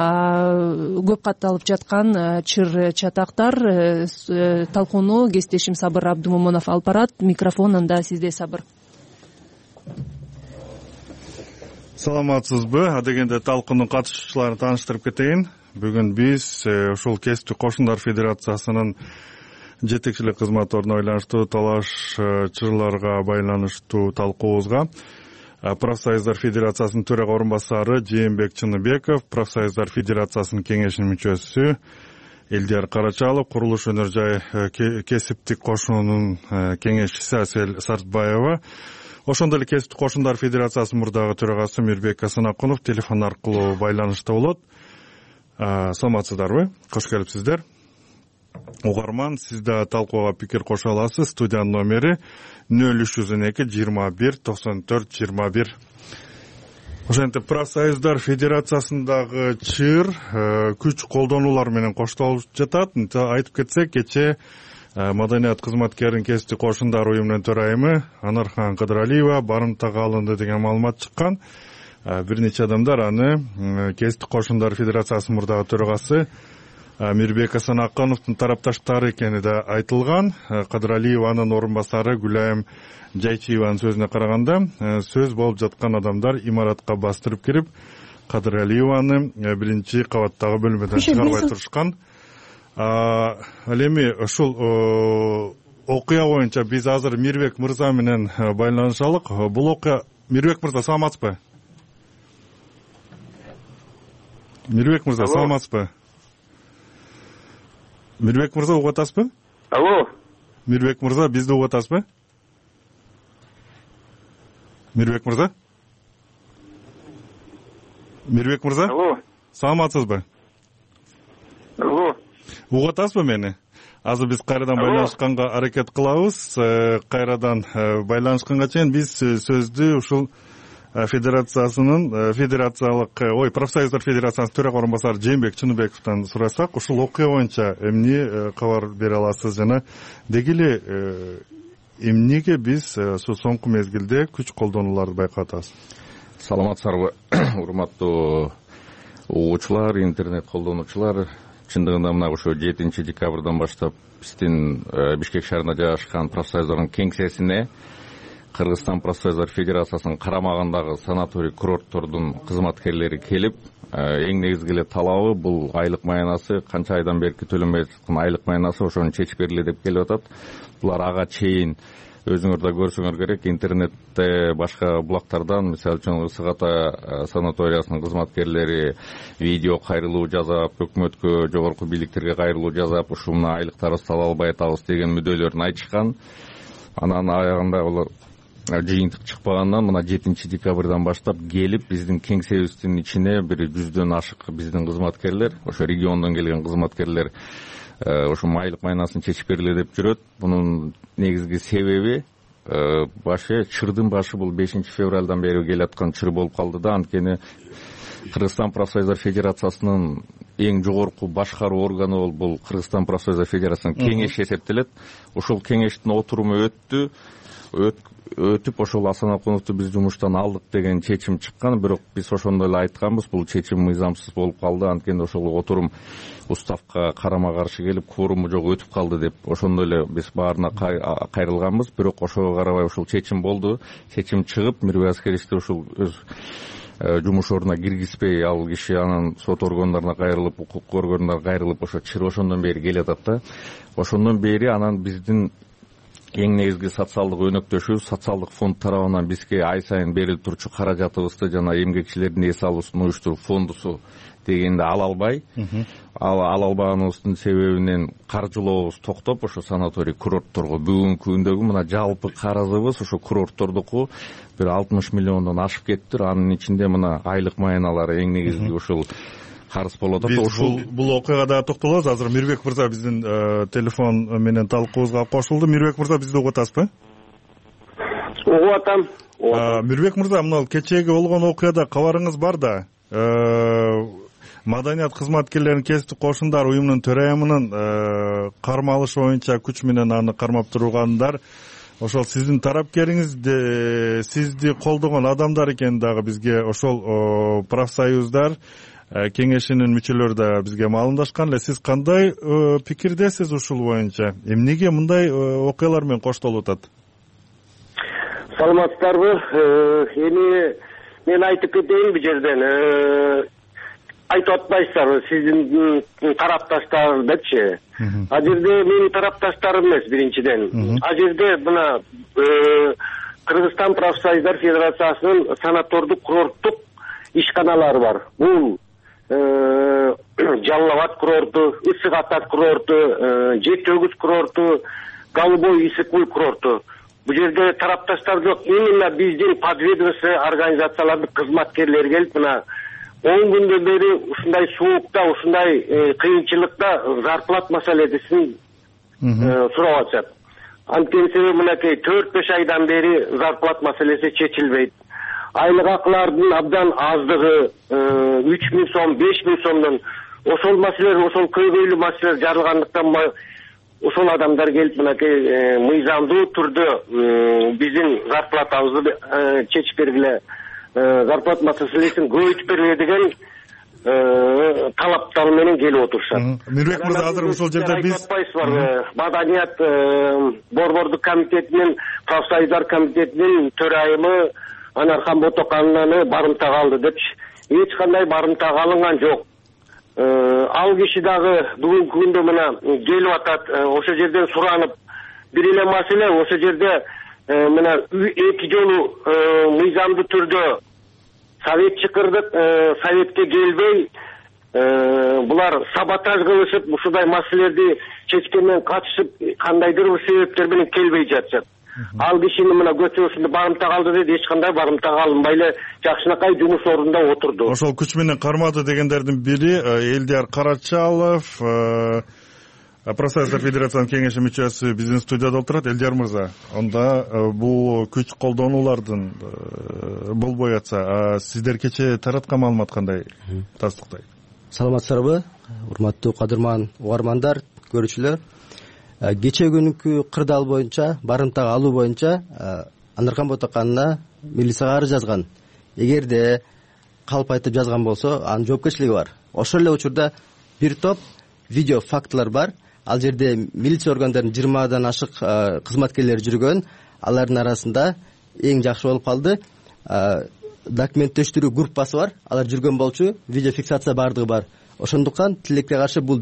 көп катталып жаткан чыр чатактар. Талкууну кесиптешим Сабыр Абдумомунов алып барат. Микрофон анда сизде, Сабыр. Саламатсызбы? Адегенде талкуунун катышуучуларын тааныштырып кетейин. Бүгүн биз ушул кесиптик кошундар федерациясынын жетекчилик кызматы байланыштуу талашчыларга байланыштуу талкуубузга профсоюздар федерациясынын төрага орун басары Жээнбек Чыныбеков, профсоюздар федерациясынын кеңешинин мүчөсү Элдияр Карачалов, курулуш өнөр жай кесиптик кошунунун кеңешчиси Асель Сартбаева, ошондой эле кесиптик кошундар федерациясынын мурдагы төрагасы Мирбек Асанакунов телефон аркылуу байланышта болот. Саламатсыздарбы? Кош келипсиздер. Угарман, сиз да талкууга пикир кошо аласыз. Студиянын номери нөл үч жүз он эки жыйырма бир токсон төрт жыйырма бир. Ошентип профсоюздар федерациясындагы чыр күч колдонуулар менен коштолуп жатат. Айтып кетсек, кечээ маданият кызматкеринин кесиптик кошундар уюмунун төрайымы Анархан Кыдыралиева барымтага алынды деген маалымат чыккан. Бир нече адамдар аны кесиптик кошундар федерациясынын мурдагы төрагасы Мирбек Асанакуновдун тарапташтары экени да айтылган. Кыдыралиеванын орун басары Гүлайым Жайчиеванын сөзүнө караганда, сөз болуп жаткан адамдар имаратка бастырып кирип, Кыдыралиеваны биринчи кабаттагы бөлмөдөн чыгарбай турушкан. Ал эми ушул окуя боюнча биз азыр Мирбек мырза менен байланышалык. Бул окуя Мирбек мырза, саламатсызбы? Мирбек мырза, саламатсызбы? Мирбек мырза, угуп атасызбы? Алло. Мирбек мырза, бизди угуп атасызбы? Мирбек мырза? Мирбек мырза? Алло. Саламатсызбы? Алло. Угуп атасызбы мени? Азыр биз кайрадан байланышканга аракет кылабыз. Кайрадан байланышканга чейин биз сөздү ушул федерациясынын федерациялык ой профсоюздар федерациясынын төрага орун басары Жээнбек Чыныбековдон сурасак, ушул окуя боюнча эмне кабар бере аласыз жана деги эле эмнеге биз ушул соңку мезгилде күч колдонууларды байкап атабыз? Саламатсыздарбы, урматтуу угуучулар, интернет колдонуучулар. Чындыгында мына ошо жетинчи декабрдан баштап биздин Бишкек шаарында жайгашкан профсоюздардын кеңсесине Кыргызстан профсоюздар федерациясынын карамагындагы санаторий курорттордун кызматкерлери келип, эң негизги эле талабы бул айлык маянасы, канча айдан бери төлөнбөй жаткан айлык маянасы ошону чечип бергиле деп келип атат. Булар ага чейин өзүңөр да көрсөңөр керек, интернетте башка булактардан, мисалы үчүн Ысык Ата санаториясынын кызматкерлери видео кайрылуу жасап, өкмөткө, жогорку бийликтерге кайрылуу жасап, ушул мына айлыктарыбызды ала албай атабыз деген мүдөлөрүн айтышкан. Анан аягында булар жыйынтык чыкпагандан мына жетинчи декабрдан баштап келип биздин кеңсебиздин ичине бир жүздөн ашык биздин кызматкерлер, ошо региондон келген кызматкерлер ошо айлык майнасын чечип бергиле деп жүрөт. Бунун негизги себеби башы чырдын башы бул бешинчи февралдан бери келаткан чыр болуп калды да, анткени Кыргызстан профсоюздар федерациясынын эң жогорку башкаруу органы бул Кыргызстан профсоюздар федерациясынын кеңеши эсептелет. Ошол кеңештин отуруму өттү. Өтүп ошол Асанакуновду биз жумуштан алдык деген чечим чыккан, бирок биз ошондой эле айтканбыз, бул чечим мыйзамсыз болуп калды, анткени ошол отурум уставка карама каршы келип, кворуму жок өтүп калды деп ошондой эле биз баарына кайрылганбыз. Бирок ошого карабай ушул чечим болду. Чечим чыгып, Мирбек Аскеровичти ушул өз жумуш ордуна киргизбей, ал киши анан сот органдарына кайрылып, укук органдарына кайрылып, ошо чыр ошондон бери келатат да. Ошондон бери анан биздин эң негизги социалдык өнөктөшүбүз социалдык фонд тарабынан бизге ай сайын берилип турчу каражатыбызды жана эмгекчилердин эс алуусун уюштуруп фондусу дегенди ала албай, ала албаганыбыздын себебинен каржылообуз токтоп, ошо санаторий курортторго бүгүнкү күндөгү мына жалпы карызыбыз ошо курорттордуку бир алтымыш миллиондон ашып кетти. Анын ичинде мына айлык маяналары эң негизги ушул карыз болуп атат. Ушул бул окуяга да токтолобуз. Азыр Мирбек мырза биздин телефон менен талкуубузга кошулду. Мирбек мырза, бизди угуп атасызбы? Угуп атам. Мирбек мырза, мына кечээги болгон окуяда кабарыңыз бар да, маданият кызматкерлеринин кесиптик кошундар уюмунун төрайымынын кармалышы боюнча күч менен аны кармап тургандар ошол сиздин тарапкериңизди, сизди колдогон адамдар экени дагы бизге ошол профсоюздар кеңешинин мүчөлөрү да бизге маалымдашкан эле. Сиз кандай пикирдесиз ушул боюнча? Эмнеге мындай окуялар менен коштолуп атат? Саламатсыздарбы? Эми мен айтып кетейин бул жерден айтып атпайсыздарбы сиздин тарапташтар депчи. А жерде менин тарапташтарым эмес биринчиден. А жерде мына Кыргызстан профсоюздар федерациясынын санатордук курорттук ишканалары бар. Бул Жалал Абад курорту, Ысык Атат курорту, Жети Өгүз курорту, Голубой Исыккөл курорту. Бул жерде тарапташтар жок. Именно биздин подведомство организациялардын кызматкерлери келип мына он күндөн бери ушундай суукта, ушундай кыйынчылыкта зарплат маселесин сурап атышат. Анткени себеби мынакей төрт беш айдан бери зарплат маселеси чечилбейт. Айлык акылардын абдан аздыгы үч миң сом, беш миң сомдон ошол маселелер, ошол көйгөйлүү маселелер жарылгандыктан ошол адамдар келип мынакей мыйзамдуу түрдө биздин зарплатабызды чечип бергиле, зарплат маселесин көбөйтүп бергиле деген талаптар менен келип отурушат. Мирбек мырза, азыр ушул жерде биз Маданият борбордук комитетинин, профсоюздар комитетинин төрайымы Анархан Ботокананы барымтага алды деп эч кандай барымтага алынган жок. Ал киши дагы бүгүнкү күндө мына келип атат, ошол жерден суранып, бир эле маселе ошол жерде мына эки жолу мыйзамдуу түрдө совет чакырдык, советке келбей булар саботаж кылышып, ушундай маселелерди чечкенден качышып, кандайдыр бир себептер менен келбей жатышат. Ал кишини мына көчөсүндө барымтага алды деди, эч кандай барымтага алынбай эле жакшынакай жумуш ордунда отурду. Ошол күч менен кармады дегендердин бири Элдияр Карачалов, профсоюздар федерациянын кеңеши мүчөсү биздин студияда отурат. Элдияр мырза, онда бул күч колдонуулардын болбой атса, сиздер кечээ тараткан маалымат кандай тастыктайт? Саламатсыздарбы, урматтуу кадырман угармандар, көрүүчүлөр. Кечээ күнкү кырдаал боюнча, барымтага алуу боюнча Анархан Ботоканына милицияга арыз жазган. Эгерде калп айтып жазган болсо, анын жоопкерчилиги бар. Ошол эле учурда бир топ видео фактылар бар. Ал жерде милиция органдарынын жыйырмадан ашык кызматкерлери жүргөн. Алардын арасында эң жакшы болуп калды. Документтештирүү группасы бар. Алар жүргөн болчу, видеофиксация бардыгы бар. Ошондуктан тилекке каршы бул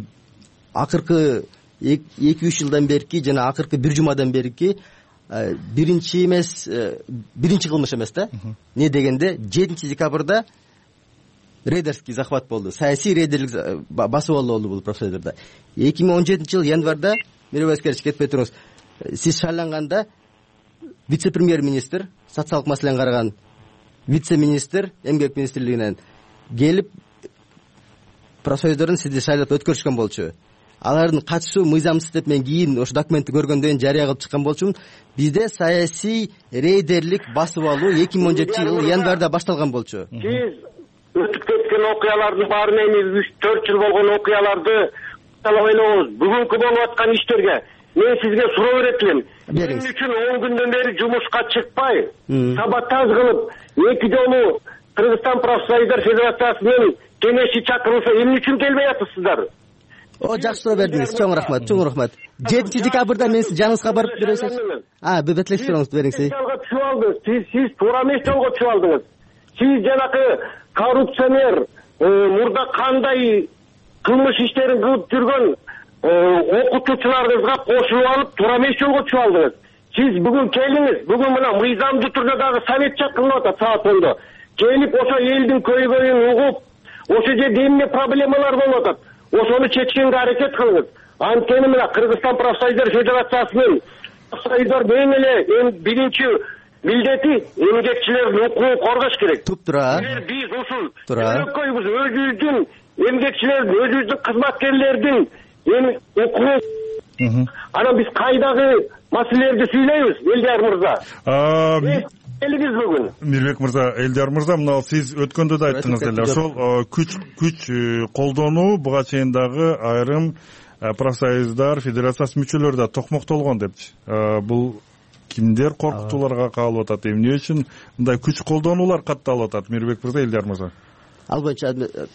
акыркы эки үч жылдан берки жана акыркы бир жумадан берки биринчи эмес, биринчи кылмыш эмес да. Не дегенде жетинчи декабрда рейдерский захват болду. Саясий рейдерлик басып алуу болду бул профсоюздарда. эки миң он жетинчи жыл январда, Мирбек Аскерович кетпей туруңуз, сиз шайланганда вице-премьер-министр, социалдык маселени караган вице-министр эмгек министрлигинен келип профсоюздордун сизди шайлап өткөрүшкөн болчу. Алардын катышуу мыйзамсыз деп мен кийин ошо документти көргөндөн кийин жарыя кылып чыккан болчумун. Бизде саясий рейдерлик басып алуу эки миң он жетинчи жыл январда башталган болчу. Сиз өтүп кеткен окуялардын баарын, эми үч төрт жыл болгон окуяларды талап ойлоңуз. Бүгүнкү болуп аткан иштерге мен сизге суроо берет элем. Эмне үчүн он күндөн бери жумушка чыкпай, саботаж кылып, эки жолу Кыргызстан профсоюздар федерациясынын кеңеши чакырылса, эмне үчүн келбей атасыздар? О, жакшы суроо бердиңиз. Чоң рахмат, чоң рахмат. жетинчи декабрда мен сиз жаныңызга барып бересиз. А, бетлек сурооңузду бериңиз. Сиз түшүп алдыңыз. Сиз сиз туура эмес жолго түшүп алдыңыз. Сиз жанакы коррупционер, мурда кандай кылмыш иштерин кылып жүргөн окутуучуларыңызга кошулуп алып, туура эмес жолго түшүп алдыңыз. Сиз бүгүн келиңиз. Бүгүн мына мыйзамдуу түрдө дагы совет чакырылып атат саат ондо. Келип ошо элдин көйгөйүн угуп, ошо жерде эмне проблемалар болуп атат, ошону чечкенге аракет кылыңыз. Анткени мына Кыргызстан профсоюздар федерациясынын профсоюздар эң эле биринчи милдети эмгекчилердин укугун коргош керек. Туп-тура. Эгер биз ушул көйгөйбүз өзүбүздүн эмгекчилердин, өзүбүздүн кызматкерлердин эми укугун, анан биз кайдагы маселелерди сүйлөйбүз, Элдияр мырза? Элиңиз бүгүн. Мирбек мырза, Элдияр мырза, мына сиз өткөндө да айттыңыз эле. Ошол күч күч колдонуу буга чейин дагы айрым профсоюздар федерациясы мүчөлөрү да токмоктолгон депчи. Бул кимдер коркутууларга кабыл атат, эмне үчүн мындай күч колдонуулар катталып атат, Мирбек мырза, Элдияр мырза? Ал боюнча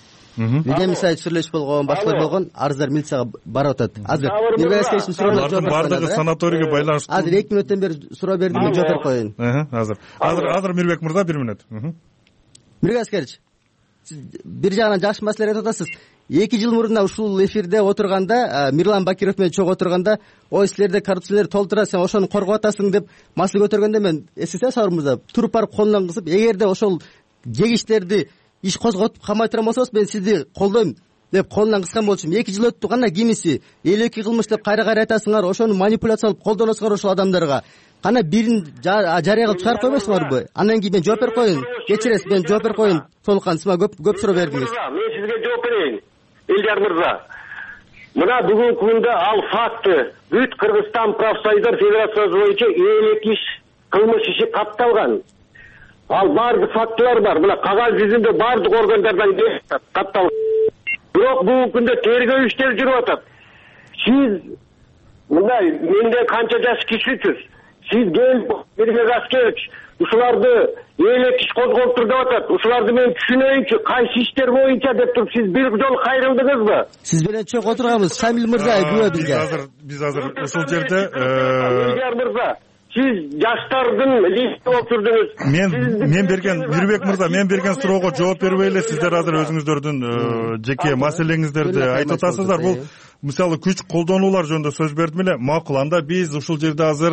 Медиа сайт сүрөлүш болгон, башка болгон арыздар милицияга барып атат. Азыр Мирбек Аскеровичтин суроолору жооп берсеңиз. Бардыгы санаторийге байланыштуу. Азыр эки мүнөттөн бери суроо бердим, мен жооп берип коеюн. Азыр азыр азыр Мирбек мырза бир мүнөт. мирбек аскерович, бир жагынан жакшы маселе айтып атасыз. эки жыл мурун ушул эфирде отурганда, Мирлан Бакиров менен чогуу отурганда, ой силерде коррупциялер толтура, сен ошону коргоп атасың деп маселе көтөргөндө мен эсесиз Сабыр мырза туруп барып колунан кысып, эгерде ошол жегичтерди иш козготуп камай турган болсоңуз, мен сизди колдойм деп колунан кыскан болчумун. эки жыл өттү, кана кимиси элүү эки кылмыш деп кайра кайра айтасыңар, ошону манипуляция кылып колдоносуңар ошол адамдарга. Кана бирин жарыя кылып чыгарып койбойсуңарбы? Андан кийин мен жооп берип коеюн. Кечиресиз, мен жооп берип коеюн. Толукан сиз мага көп көп суроо бердиңиз. Мен сизге жооп берейин. Элжар мырза, мына бүгүнкү күндө ал факты бүт Кыргызстан профсоюздар федерациясы боюнча элүү иш кылмыш иши катталган. Ал баардык фактылар бар. Мына кагаз жүзүндө баардык органдардан катталган. Бирок бүгүнкү күндө тергөө иштери жүрүп атат. Сиз мындай менде канча жаш кишисиз? Сиз келип Мирбек Аскерович ушуларды элек иш козголуптур деп атат. Ушуларды мен түшүнөйүнчү, кайсы иштер боюнча деп туруп сиз бир жолу кайрылдыңызбы? Сиз менен чогуу отурганбыз. Шамил мырза күбө бизге. Биз азыр биз азыр ушул жерде Элжар мырза, сиз жаштардын лидери болуп жүрдүңүз. Мен мен берген Мирбек мырза, мен берген суроого жооп бербей эле сиздер азыр өзүңүздөрдүн жеке маселеңиздерди айтып атасыздар. Бул мисалы күч колдонуулар жөнүндө сөз бердим эле. Макул, анда биз ушул жерде азыр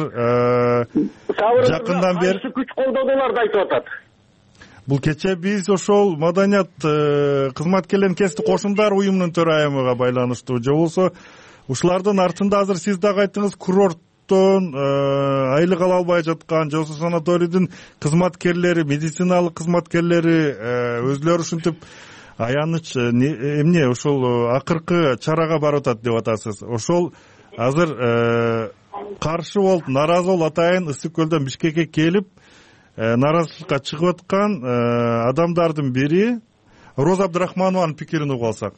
жакындан бери күч колдонууларды айтып атат. Бул кече биз ошол маданият кызматкерлеринин кесиптик кошумдар уюмунун төрайымыга байланыштуу, же болбосо ушулардын артында азыр сиз дагы айттыңыз, курорттон айлык ала албай жаткан, же болбосо санаторийдин кызматкерлери, медициналык кызматкерлери өзүлөрү ушинтип аяныч эмне ошол акыркы чарага барып атат деп атасыз. Ошол азыр каршы болуп, нааразы болуп атайын Ысык көлдөн Бишкекке келип нааразычылыкка чыгып аткан адамдардын бири Роза Абдрахманованын пикирин угуп алсак.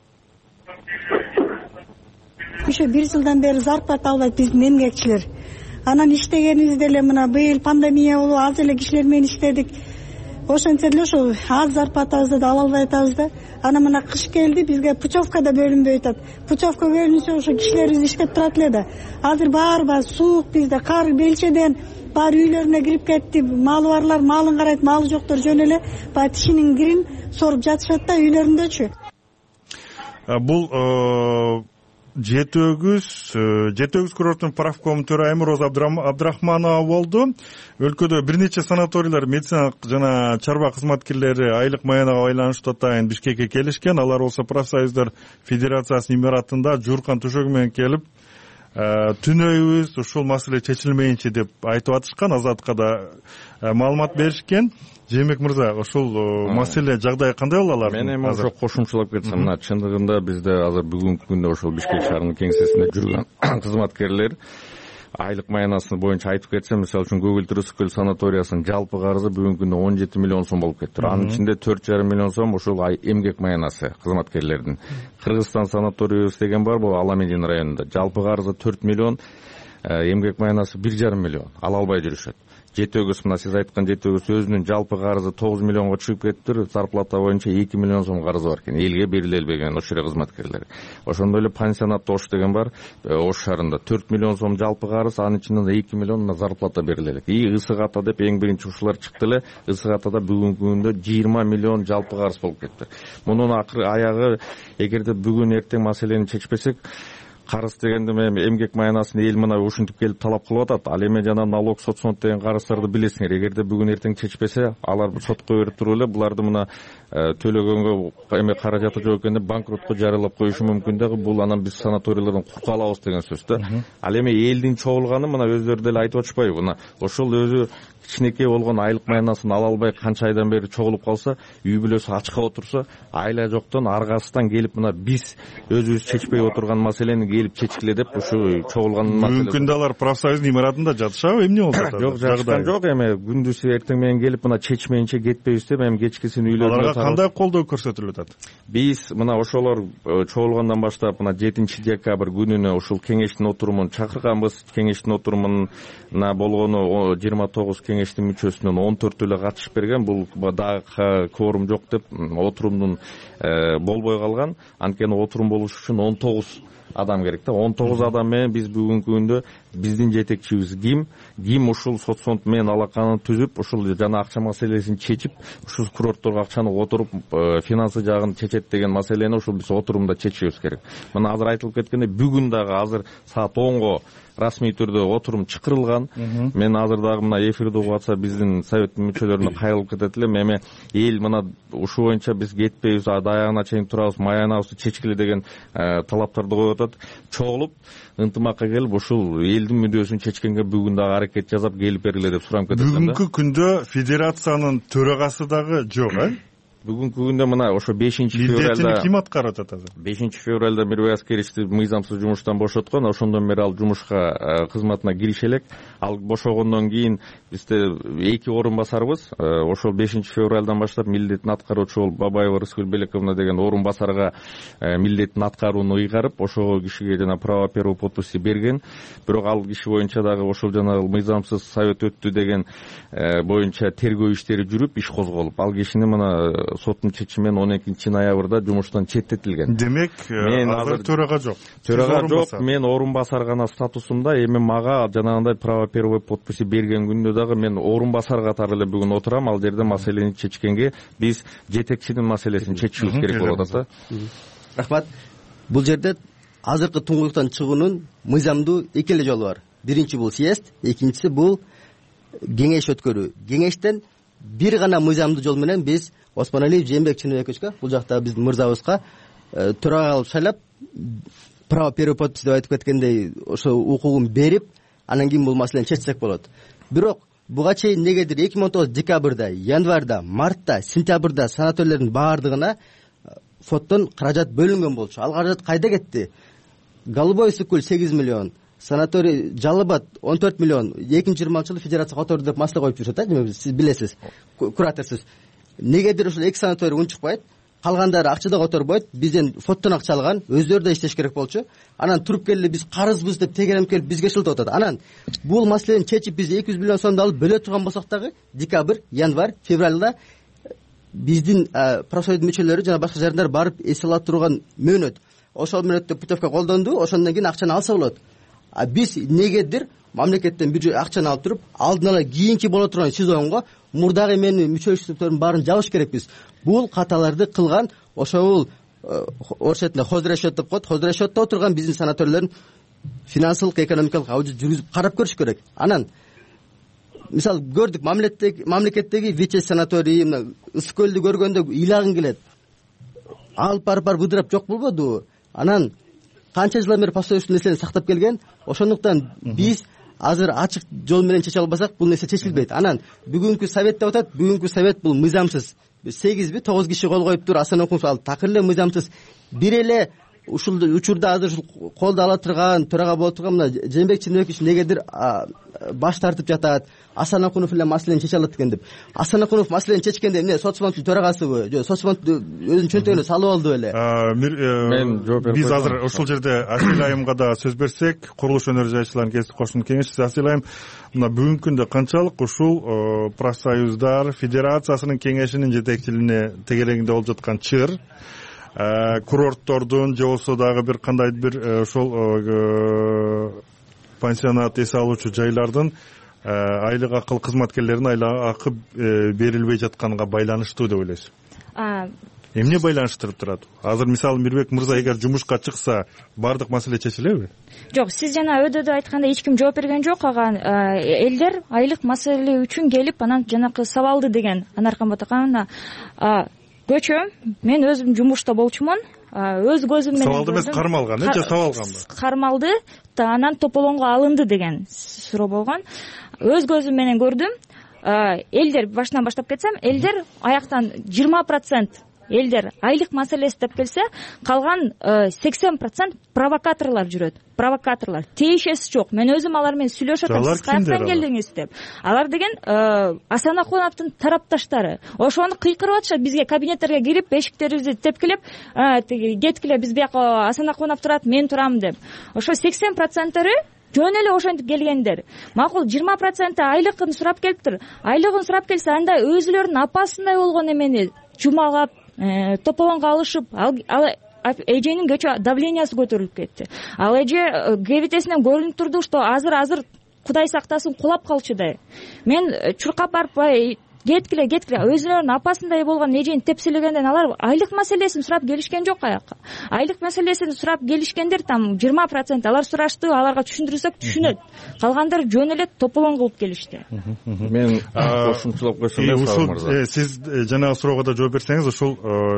Ошо бир жылдан бери зарплата албайт биздин эмгекчилер. Анан иштегенибизде эле мына быйыл пандемия болуп аз эле кишилер менен иштедик. Ошентсе эле ошо аз зарплатабызды да ала албай атабыз да. Анан мына кыш келди, бизге путевка да бөлүнбөй атат. Путевка бөлүнсө ошо кишилерибиз иштеп турат эле да. Азыр баары баары суук бизде, кар белчеден баары үйлөрүнө кирип кетти. Малы барлар малын карайт, малы жоктор жөн эле баягы тишинин кирин соруп жатышат да үйлөрүндөчү. Бул жети өгүз жети өгүз курорттун правком төрайымы Роза Абдрахманова болду. Өлкөдө бир нече санаторийлер, медициналык жана чарба кызматкерлери айлык маянага байланыштуу атайын Бишкекке келишкен. Алар болсо профсоюздар федерациясынын имаратында жууркан төшөгү менен келип, түнөйбүз, ушул маселе чечилмейинчи деп айтып атышкан. Азатка да маалымат беришкен. Жээнбек мырза, ошол маселе жагдай кандай болот алар? Мен эми ошо кошумчалап кетсем, мына чындыгында бизде азыр бүгүнкү күндө ошол Бишкек шаарынын кеңсесинде жүргөн кызматкерлер айлык маянасы боюнча айтып кетсем, мисалы үчүн Көгүлтүр Ысык көл санаториясынын жалпы карызы бүгүнкү күндө он жети миллион сом болуп кетти. Анын ичинде төрт жарым миллион сом ошол эмгек маянасы кызматкерлердин. Кыргызстан санаторийбиз деген бар, бул Аламедин районунда. Жалпы карызы төрт миллион, эмгек маянасы бир жарым миллион ала албай жүрүшөт. Жети өгүз, мына сиз айткан жети өгүз өзүнүн жалпы карызы тогуз миллионго чыгып кетиптир. Зарплата боюнча эки миллион сом карызы бар экен. Элге берилбеген ошол кызматкерлер. Ошондой эле пансионат Ош деген бар, Ош шаарында төрт миллион сом жалпы карыз, анын ичинен эки миллион зарплата берилет. И Ысык Ата деп эң биринчи ушулар чыкты эле. Ысык Атада бүгүнкү күндө жыйырма миллион жалпы карыз болуп кетти. Мунун акыры аягы, эгерде бүгүн эртең маселени чечпесек, карыз дегенде эми эмгек маянасын эл мына ушинтип келип талап кылып атат. Ал эми жана налог, сот сонт деген карыздарды билесиңер. Эгерде бүгүн эртең чечпесе, алар сотко берип туруп эле буларды мына төлөгөнгө эми каражаты жок экенде банкротко жарыялап коюшу мүмкүн да. Бул анан биз санаторийлерден курка алабыз деген сөз да. Ал эми элдин чогулганы мына өздөрү деле айтып атышпайбы? Мына ошол өзү кичинекей болгон айлык маянасын ала албай канча айдан бери чогулуп калса, үй бүлөсү ачка отурса, айла жоктон аргасынан келип мына биз өзүбүз чечпей отурган маселени келип чечкиле деп ушу чогулган маселе. Мүмкүн да алар профсоюздун имаратында жатышабы, эмне болуп атат? Жок, жатышкан жок. Эми күндүз эртең менен келип мына чечмейинче кетпейбиз деп, эми кечкисин үйлөрүнө аларга кандай колдоо көрсөтүлүп атат? Биз мына ошолор чогулгандан баштап мына жетинчи декабрь күнүнө ушул кеңештин отурумун чакырганбыз. Кеңештин отурумуна болгону жыйырма тогуз кеңештин мүчөсүнөн он төртү эле катышып берген. Бул дагы кворум жок деп отурумдун болбой калган. Анткени отурум болуш үчүн он тогуз адам керек да. он тогуз адам менен биз бүгүнкү күндө биздин жетекчибиз ким ким ушул соцфонд менен алаканы түзүп ушул жана акча маселесин чечип ушул курортторго акчаны отуруп финансы жагын чечет деген маселени ушул биз отурумда чечишибиз керек. Мына азыр айтылып кеткендей бүгүн дагы азыр саат онго расмий түрдө отурум чакырылган. Мен азыр дагы мына эфирди угуп атса биздин советтин мүчөлөрүнө кайрылып кетет элем. Эми эл мына ушул боюнча биз кетпейбиз, аягына чейин турабыз, маянабызды чечкиле деген талаптарды коюп атат. Чогулуп ынтымакка келип ушул элдин мүдөөсүн чечкенге бүгүн дагы аракет жасап келип бергиле деп сурап кетет элем. Бүгүнкү күндө федерациянын төрагасы дагы жок, э? Бүгүнкү күндө мына ошо бешинчи февралда милдетин ким аткарып атат азыр? бешинчи февралда Мирбек Аскеровичти мыйзамсыз жумуштан бошоткон, ошондон бери ал жумушка кызматына кирише элек. Ал бошогондон кийин бизде эки орун басарбыз. Ошол бешинчи февралдан баштап милдетин аткаруучу болуп Бабаева Рыскүл Белековна деген орун басарга милдетин аткарууну ыйгарып, ошол кишиге жана право первой подписи берген. Бирок ал киши боюнча дагы ошол жанагы мыйзамсыз совет өттү деген боюнча тергөө иштери жүрүп, иш козголуп, ал кишини мына соттун чечимимен он экинчи ноябрда жумуштан четтетилген. Демек, азыр төрага жок. Төрага жок, мен орун басар гана статусумда. Эми мага жанагындай право первой подписи берген күндө дагы мен орун басар катары эле бүгүн отурам. Ал жерде маселени чечкенге биз жетекчинин маселесин чечишибиз керек болуп атат. Рахмат. Бул жерде азыркы туңгуюктан чыгуунун мыйзамдуу эки эле жолу бар. Биринчи бул съезд, экинчиси бул кеңеш өткөрүү. Кеңештен бир гана мыйзамдуу жол менен биз Осмоналиев Жээнбек Чыныбековичке, бул жакта биздин мырзабызга төрага кылып шайлап, право первой подписи деп айтып кеткендей ошо укугун берип, анан кийин бул маселени чечсек болот. Бирок буга чейин негедир эки миң он тогуз декабрда, январда, мартта, сентябрда санаториялердин баардыгына фонддон каражат бөлүнгөн болчу. Ал каражат кайда кетти? Голубой Сыкуль сегиз миллион, санаторий Жалал-Абад он төрт миллион, экинчи жыйырманчы жылы федерация которду деп маселе коюп жүрүшөт, э, сиз билесиз, кураторсуз. Негедир ушул эки санаторий унчукпайт, калгандары акча да которбойт, бизден фонддон акча алган, өздөрү да иштеш керек болчу. Анан туруп келип биз карызбыз деп тегеренип келип бизге шылтап атат. Анан бул маселени чечип биз эки жүз миллион сомду алып бөлө турган болсок дагы декабрь, январь, февралда биздин профсоюздун мүчөлөрү жана башка жарандар барып эс ала турган мөөнөт. Ошол мөөнөттө путевка колдонду, ошондон кийин акчаны алса болот. А биз негедир мамлекеттен бюджет акчаны алып туруп, алдын ала кийинки боло турган сезонго мурдагы эмени мүчөлүктөрдүн баарын жабыш керекпиз. Бул каталарды кылган ошол орус этинде хозрасчет деп коет, хозрасчетте отурган биздин санаториялердин финансылык, экономикалык аудит жүргүзүп карап көрүш керек. Анан мисалы көрдүк, мамлекеттеги мамлекеттеги Вичес санаторий, мына Ысык көлдү көргөндө ыйлагың келет. Алып барып барып ыдырап жок болбоду. Анан канча жылдан бери профсоюздун нерселерин сактап келген. Ошондуктан биз азыр ачык жол менен чече албасак, бул нерсе чечилбейт. Анан бүгүнкү совет деп атат, бүгүнкү совет бул мыйзамсыз. сегизби тогуз киши кол коюп тур, Асан Окунов ал такыр эле мыйзамсыз. Бир эле ушул учурда азыр ушул колду ала турган, төрага боло турган мына Жээнбек Чыныбекович негедир баш тартып жатат. Асан Окунов эле маселени чече алат экен деп. Асан Окунов маселени чечкенде эмне соцфонддун төрагасыбы, же соцфонд өзүнүн чөнтөгүнө салып алды беле? Мен биз азыр ушул жерде Асил айымга да сөз берсек, курулуш өнөр жайчыларынын кесиптик коштун кеңешчиси Асил айым, мына бүгүнкү күндө канчалык ушул профсоюздар федерациясынын кеңешинин жетекчилигине тегерегинде болуп жаткан чыр, курорттордун же болбосо дагы бир кандайдыр бир ошол пансионат эс алуучу жайлардын айлык акы кызматкерлеринин айлык акы берилбей жатканга байланыштуу деп ойлойсуз? Эмне байланыштырып турат? Азыр мисалы Мирбек мырза эгер жумушка чыкса, бардык маселе чечилеби? Жок, сиз жана өдөдө айткандай эч ким жооп берген жок. Ага элдер айлык маселе үчүн келип, анан жанакы сабалды деген. Анаркан батакана көчөм, мен өзүм жумушта болчумун. Өз көзүм менен сабалды эмес, кармалган, э, же сабалганбы? Кармалды, анан тополонго алынды деген суроо болгон. Өз көзүм менен көрдүм. Элдер башынан баштап кетсем, элдер аяктан жыйырма процент элдер айлык маселеси деп келсе, калган сексен процент провокаторлор жүрөт. Провокаторлор. Тиешеси жок. Мен өзүм алар менен сүйлөшөт, сиз каяктан келдиңиз деп. Алар деген Асан Окуновдун тарапташтары. Ошону кыйкырып атышат, бизге кабинеттерге кирип, бешиктерибизди тепкилеп, кеткиле, биз бияка Асан Окунов турат, мен турам деп. Ошо сексен проценттери жөн эле ошентип келгендер. Макул жыйырма проценти айлыгын сурап келиптир. Айлыгын сурап келсе, анда өзүлөрүнүн апасындай болгон эмени жумалап, тополонго алышып, эженин кечээ давлениясы көтөрүлүп кетти. Ал эже кебетесинен көрүнүп турду, что азыр азыр Кудай сактасын кулап калчудай. Мен чуркап барып кеткиле кеткиле өзүнүн апасындай болгон эжени тепселегенден алар айлык маселесин сурап келишкен жок аякка. Айлык маселесин сурап келишкендер там жыйырма процент алар сурашты, аларга түшүндүрсөк түшүнөт. Калгандары жөн эле тополоң кылып келишти. Мен кошумчалап койсом эле ушул сиз жанагы суроого да жооп берсеңиз, ушул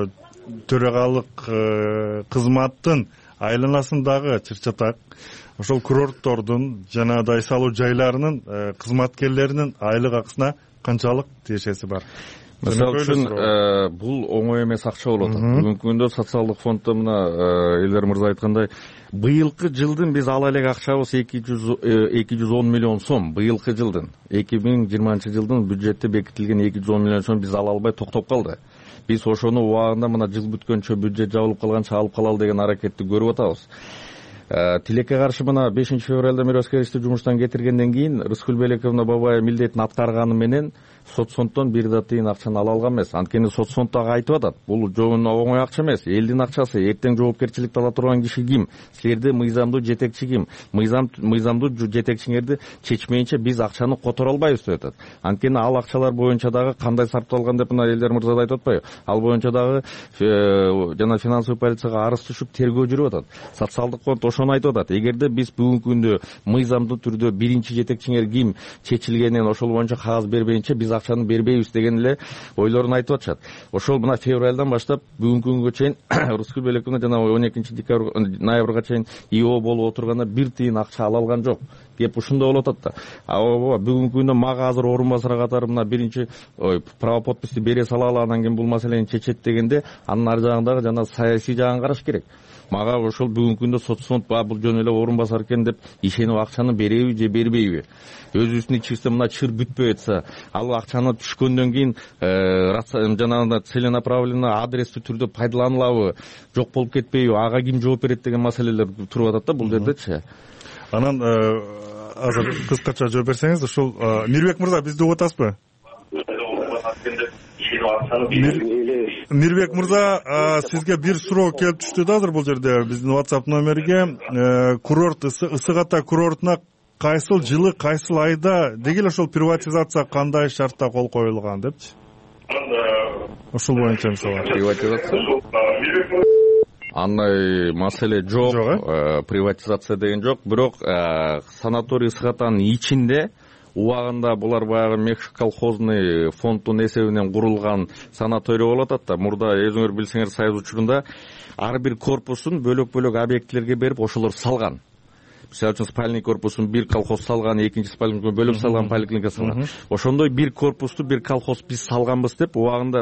төрагалык кызматтын айланасындагы чыр-чатак, ошол курорттордун жанагыдай салуу жайларынын кызматкерлеринин айлык акысына канчалык тиешеси бар? Мисалы үчүн бул оңой эмес акча болуп атат. Бүгүнкү күндө социалдык фонддо мына Элдар мырза айткандай, быйылкы жылдын биз ала элек акчабыз эки жүз он миллион сом. Быйылкы жылдын эки миң жыйырманчы жылдын бюджетте бекитилген эки жүз он миллион сом биз ала албай токтоп калды. Биз ошону убагында мына жыл бүткөнчө бюджет жабылып калганча алып калалы деген аракетти көрүп атабыз. Тилекке каршы мына бешинчи февралда Мирос Керичти жумуштан кетиргенден кийин Рыскүлбелековна Бабаева милдетин аткарганы менен соцфонддон бир да тыйын акчаны ала алган эмес. Анткени соцфонд дагы айтып атат, бул жоон оңой акча эмес, элдин акчасы. Эртең жоопкерчиликти ала турган киши ким? Силерди мыйзамдуу жетекчи ким? Мыйзам мыйзамдуу жетекчиңерди чечмейинче биз акчаны которо албайбыз деп атат. Анткени ал акчалар боюнча дагы кандай сарпталган деп мына Элдар мырза да айтып атпайбы? Ал боюнча дагы жана финансовый полицияга арыз түшүп тергөө жүрүп атат. Социалдык фонд ошону айтып атат. Эгерде биз бүгүнкү күндө мыйзамдуу түрдө биринчи жетекчиңер ким чечилгенин ошол боюнча кагаз бербейинче биз акчаны бербейбиз деген эле ойлорун айтып атышат. Ошол мына февралдан баштап бүгүнкү күнгө чейин Рыскүлбелековна жана он экинчи декабрь ноябрга чейин ИО болуп отурганда бир тыйын акча ала алган жок. Кеп ушундай болуп атат да. А бүгүнкү күндө мага азыр орун басар катары мына биринчи право подписти бере салалы, анан кийин бул маселени чечет дегенде, анын ар жагындагы жана саясий жагын караш керек. Мага ошол бүгүнкү күндө соцфонд бул жөн эле орун басар экен деп ишенип акчаны береби же бербейби? Өзүбүздүн ичибизде мына чыр бүтпөй атса, ал акчаны түшкөндөн кийин жанагындай целенаправленно адрестүү түрдө пайдаланылабы, жок болуп кетпейби, ага ким жооп берет деген маселелер туруп атат да бул жердечи. Анан азыр кыскача жооп берсеңиз, ушул Мирбек мырза бизди угуп атасызбы? Мирбек мырза, сизге бир суроо келип түштү да азыр бул жерде биздин WhatsApp номерге. Курорт Ысык Ата курортуна кайсыл жылы, кайсыл айда дегил ошол приватизация кандай шартта кол коюлган депчи? Ошол боюнча мисалы приватизация андай маселе жок, приватизация деген жок. Бирок санаторий Ысык Атанын ичинде убагында булар баягы Мекшик колхозный фонддун эсебинен курулган санаторий болуп атат да. Мурда өзүңөр билсеңер Союз учурунда ар бир корпусун бөлөк-бөлөк объектилерге берип ошолор салган. Мисалы үчүн спальный корпусун бир колхоз салган, экинчи спальный бөлөп салган, поликлиника салган. Ошондой бир корпусту бир колхоз биз салганбыз деп убагында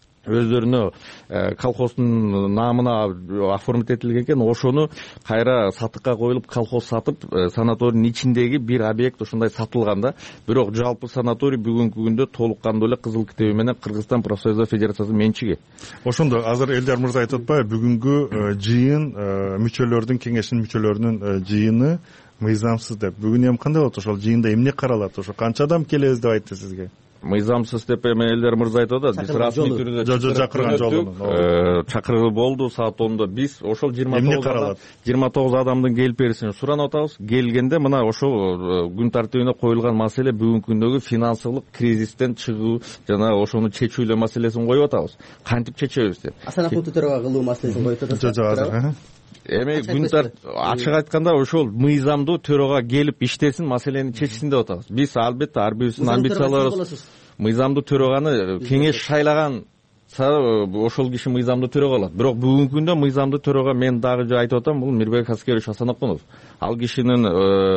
өздөрүнө колхоздун наамына оформить этилген экен. Ошону кайра сатыкка коюлуп, колхоз сатып, санаторийдин ичиндеги бир объект ушундай сатылган да. Бирок жалпы санаторий бүгүнкү күндө толук кандуу эле кызыл китеби менен Кыргызстан профсоюздар федерациясынын менчиги. Ошондо азыр Элдар мырза айтып атпайбы, бүгүнкү жыйын мүчөлөрдүн, кеңештин мүчөлөрүнүн жыйыны мыйзамсыз деп. Бүгүн эми кандай болот? Ошол жыйында эмне каралат? Ошо канча адам келебиз деп айтты сизге? Мыйзамсыз деп эми Элдар мырза айтып атат. Биз расмий түрдө чакырган жолу чакыруу болду саат ондо. Биз ошол жыйырма тогуз адамдын келип беришин суранып атабыз. Келгенде мына ошол күн тартибине коюлган маселе бүгүнкү күндөгү финансылык кризистен чыгуу жана ошону чечүү эле маселесин коюп атабыз. Кантип чечебиз деп. Санафунду төрөгө кылуу маселесин коюп атат. Жок, жок, азыр. Эми күн тарт ачык айтканда ошол мыйзамдуу төрөгө келип иштесин, маселени чечсин деп атабыз. Биз албетте ар бирибиздин амбицияларыбыз мыйзамдуу төрөганы кеңеш шайлаган ошол киши мыйзамдуу төрөгө алат. Бирок бүгүнкү күндө мыйзамдуу төрөгө мен дагы айтып атам, бул Мирбек Аскерович Асанакунов. Ал кишинин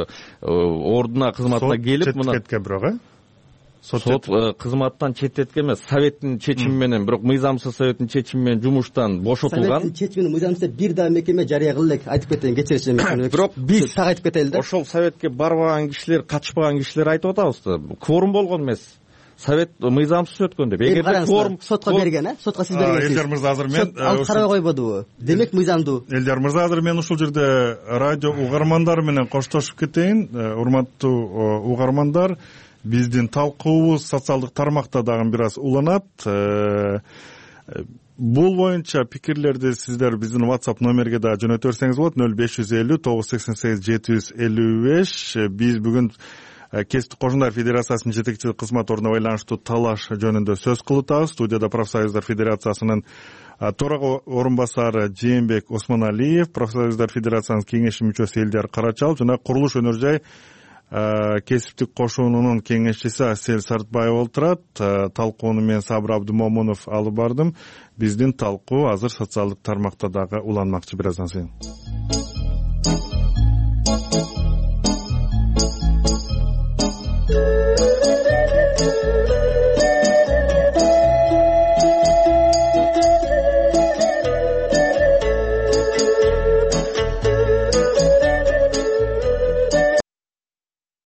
ордуна кызматына келип мына кеткен бирок э сот кызматтан четтеткен эмес, советтин чечими менен, бирок мыйзамсыз советтин чечими менен жумуштан бошотулган. Советтин чечимин мыйзамсыз бир да мекеме жарыя кылды элек, айтып кетейин, кечиришим. Бирок биз так айтып кетели да. Ошол советке барбаган кишилер, катышпаган кишилер айтып атабыз да. Кворум болгон эмес. Совет мыйзамсыз өткөн деп. Эгерде кворум сотко берген, э? Сотко сиз бергенсиз. Элдар мырза, азыр мен ал карабай койбодубу? Демек мыйзамдуу. Элдар мырза, азыр мен ушул жерде радио угармандары менен коштошуп кетейин. Урматтуу угармандар, биздин талкуубуз социалдык тармакта дагы бир аз уланат. бул боюнча пикирлерди сиздер биздин WhatsApp номерге да жөнөтө берсеңиз болот. нөл беш жүз элүү тогуз жүз сексен сегиз жети жүз элүү беш. Биз бүгүн кесиптик кошуналар федерациясынын жетекчилик кызматоруна байланыштуу талаш жөнүндө сөз кылып атабыз. Студияда профсоюздар федерациясынын төрага орун басары Жээнбек Осмоналиев, профсоюздар федерациясынын кеңеши мүчөсү Элдияр Карачалов жана курулуш өнөр жай кесиптик кошуунунун кеңешчиси Асель Сартбаева отурат. Талкууну мен Сабыр Абдымомунов алып бардым. Биздин талкуу азыр социалдык тармакта дагы уланмакчы. Бир аздан соң.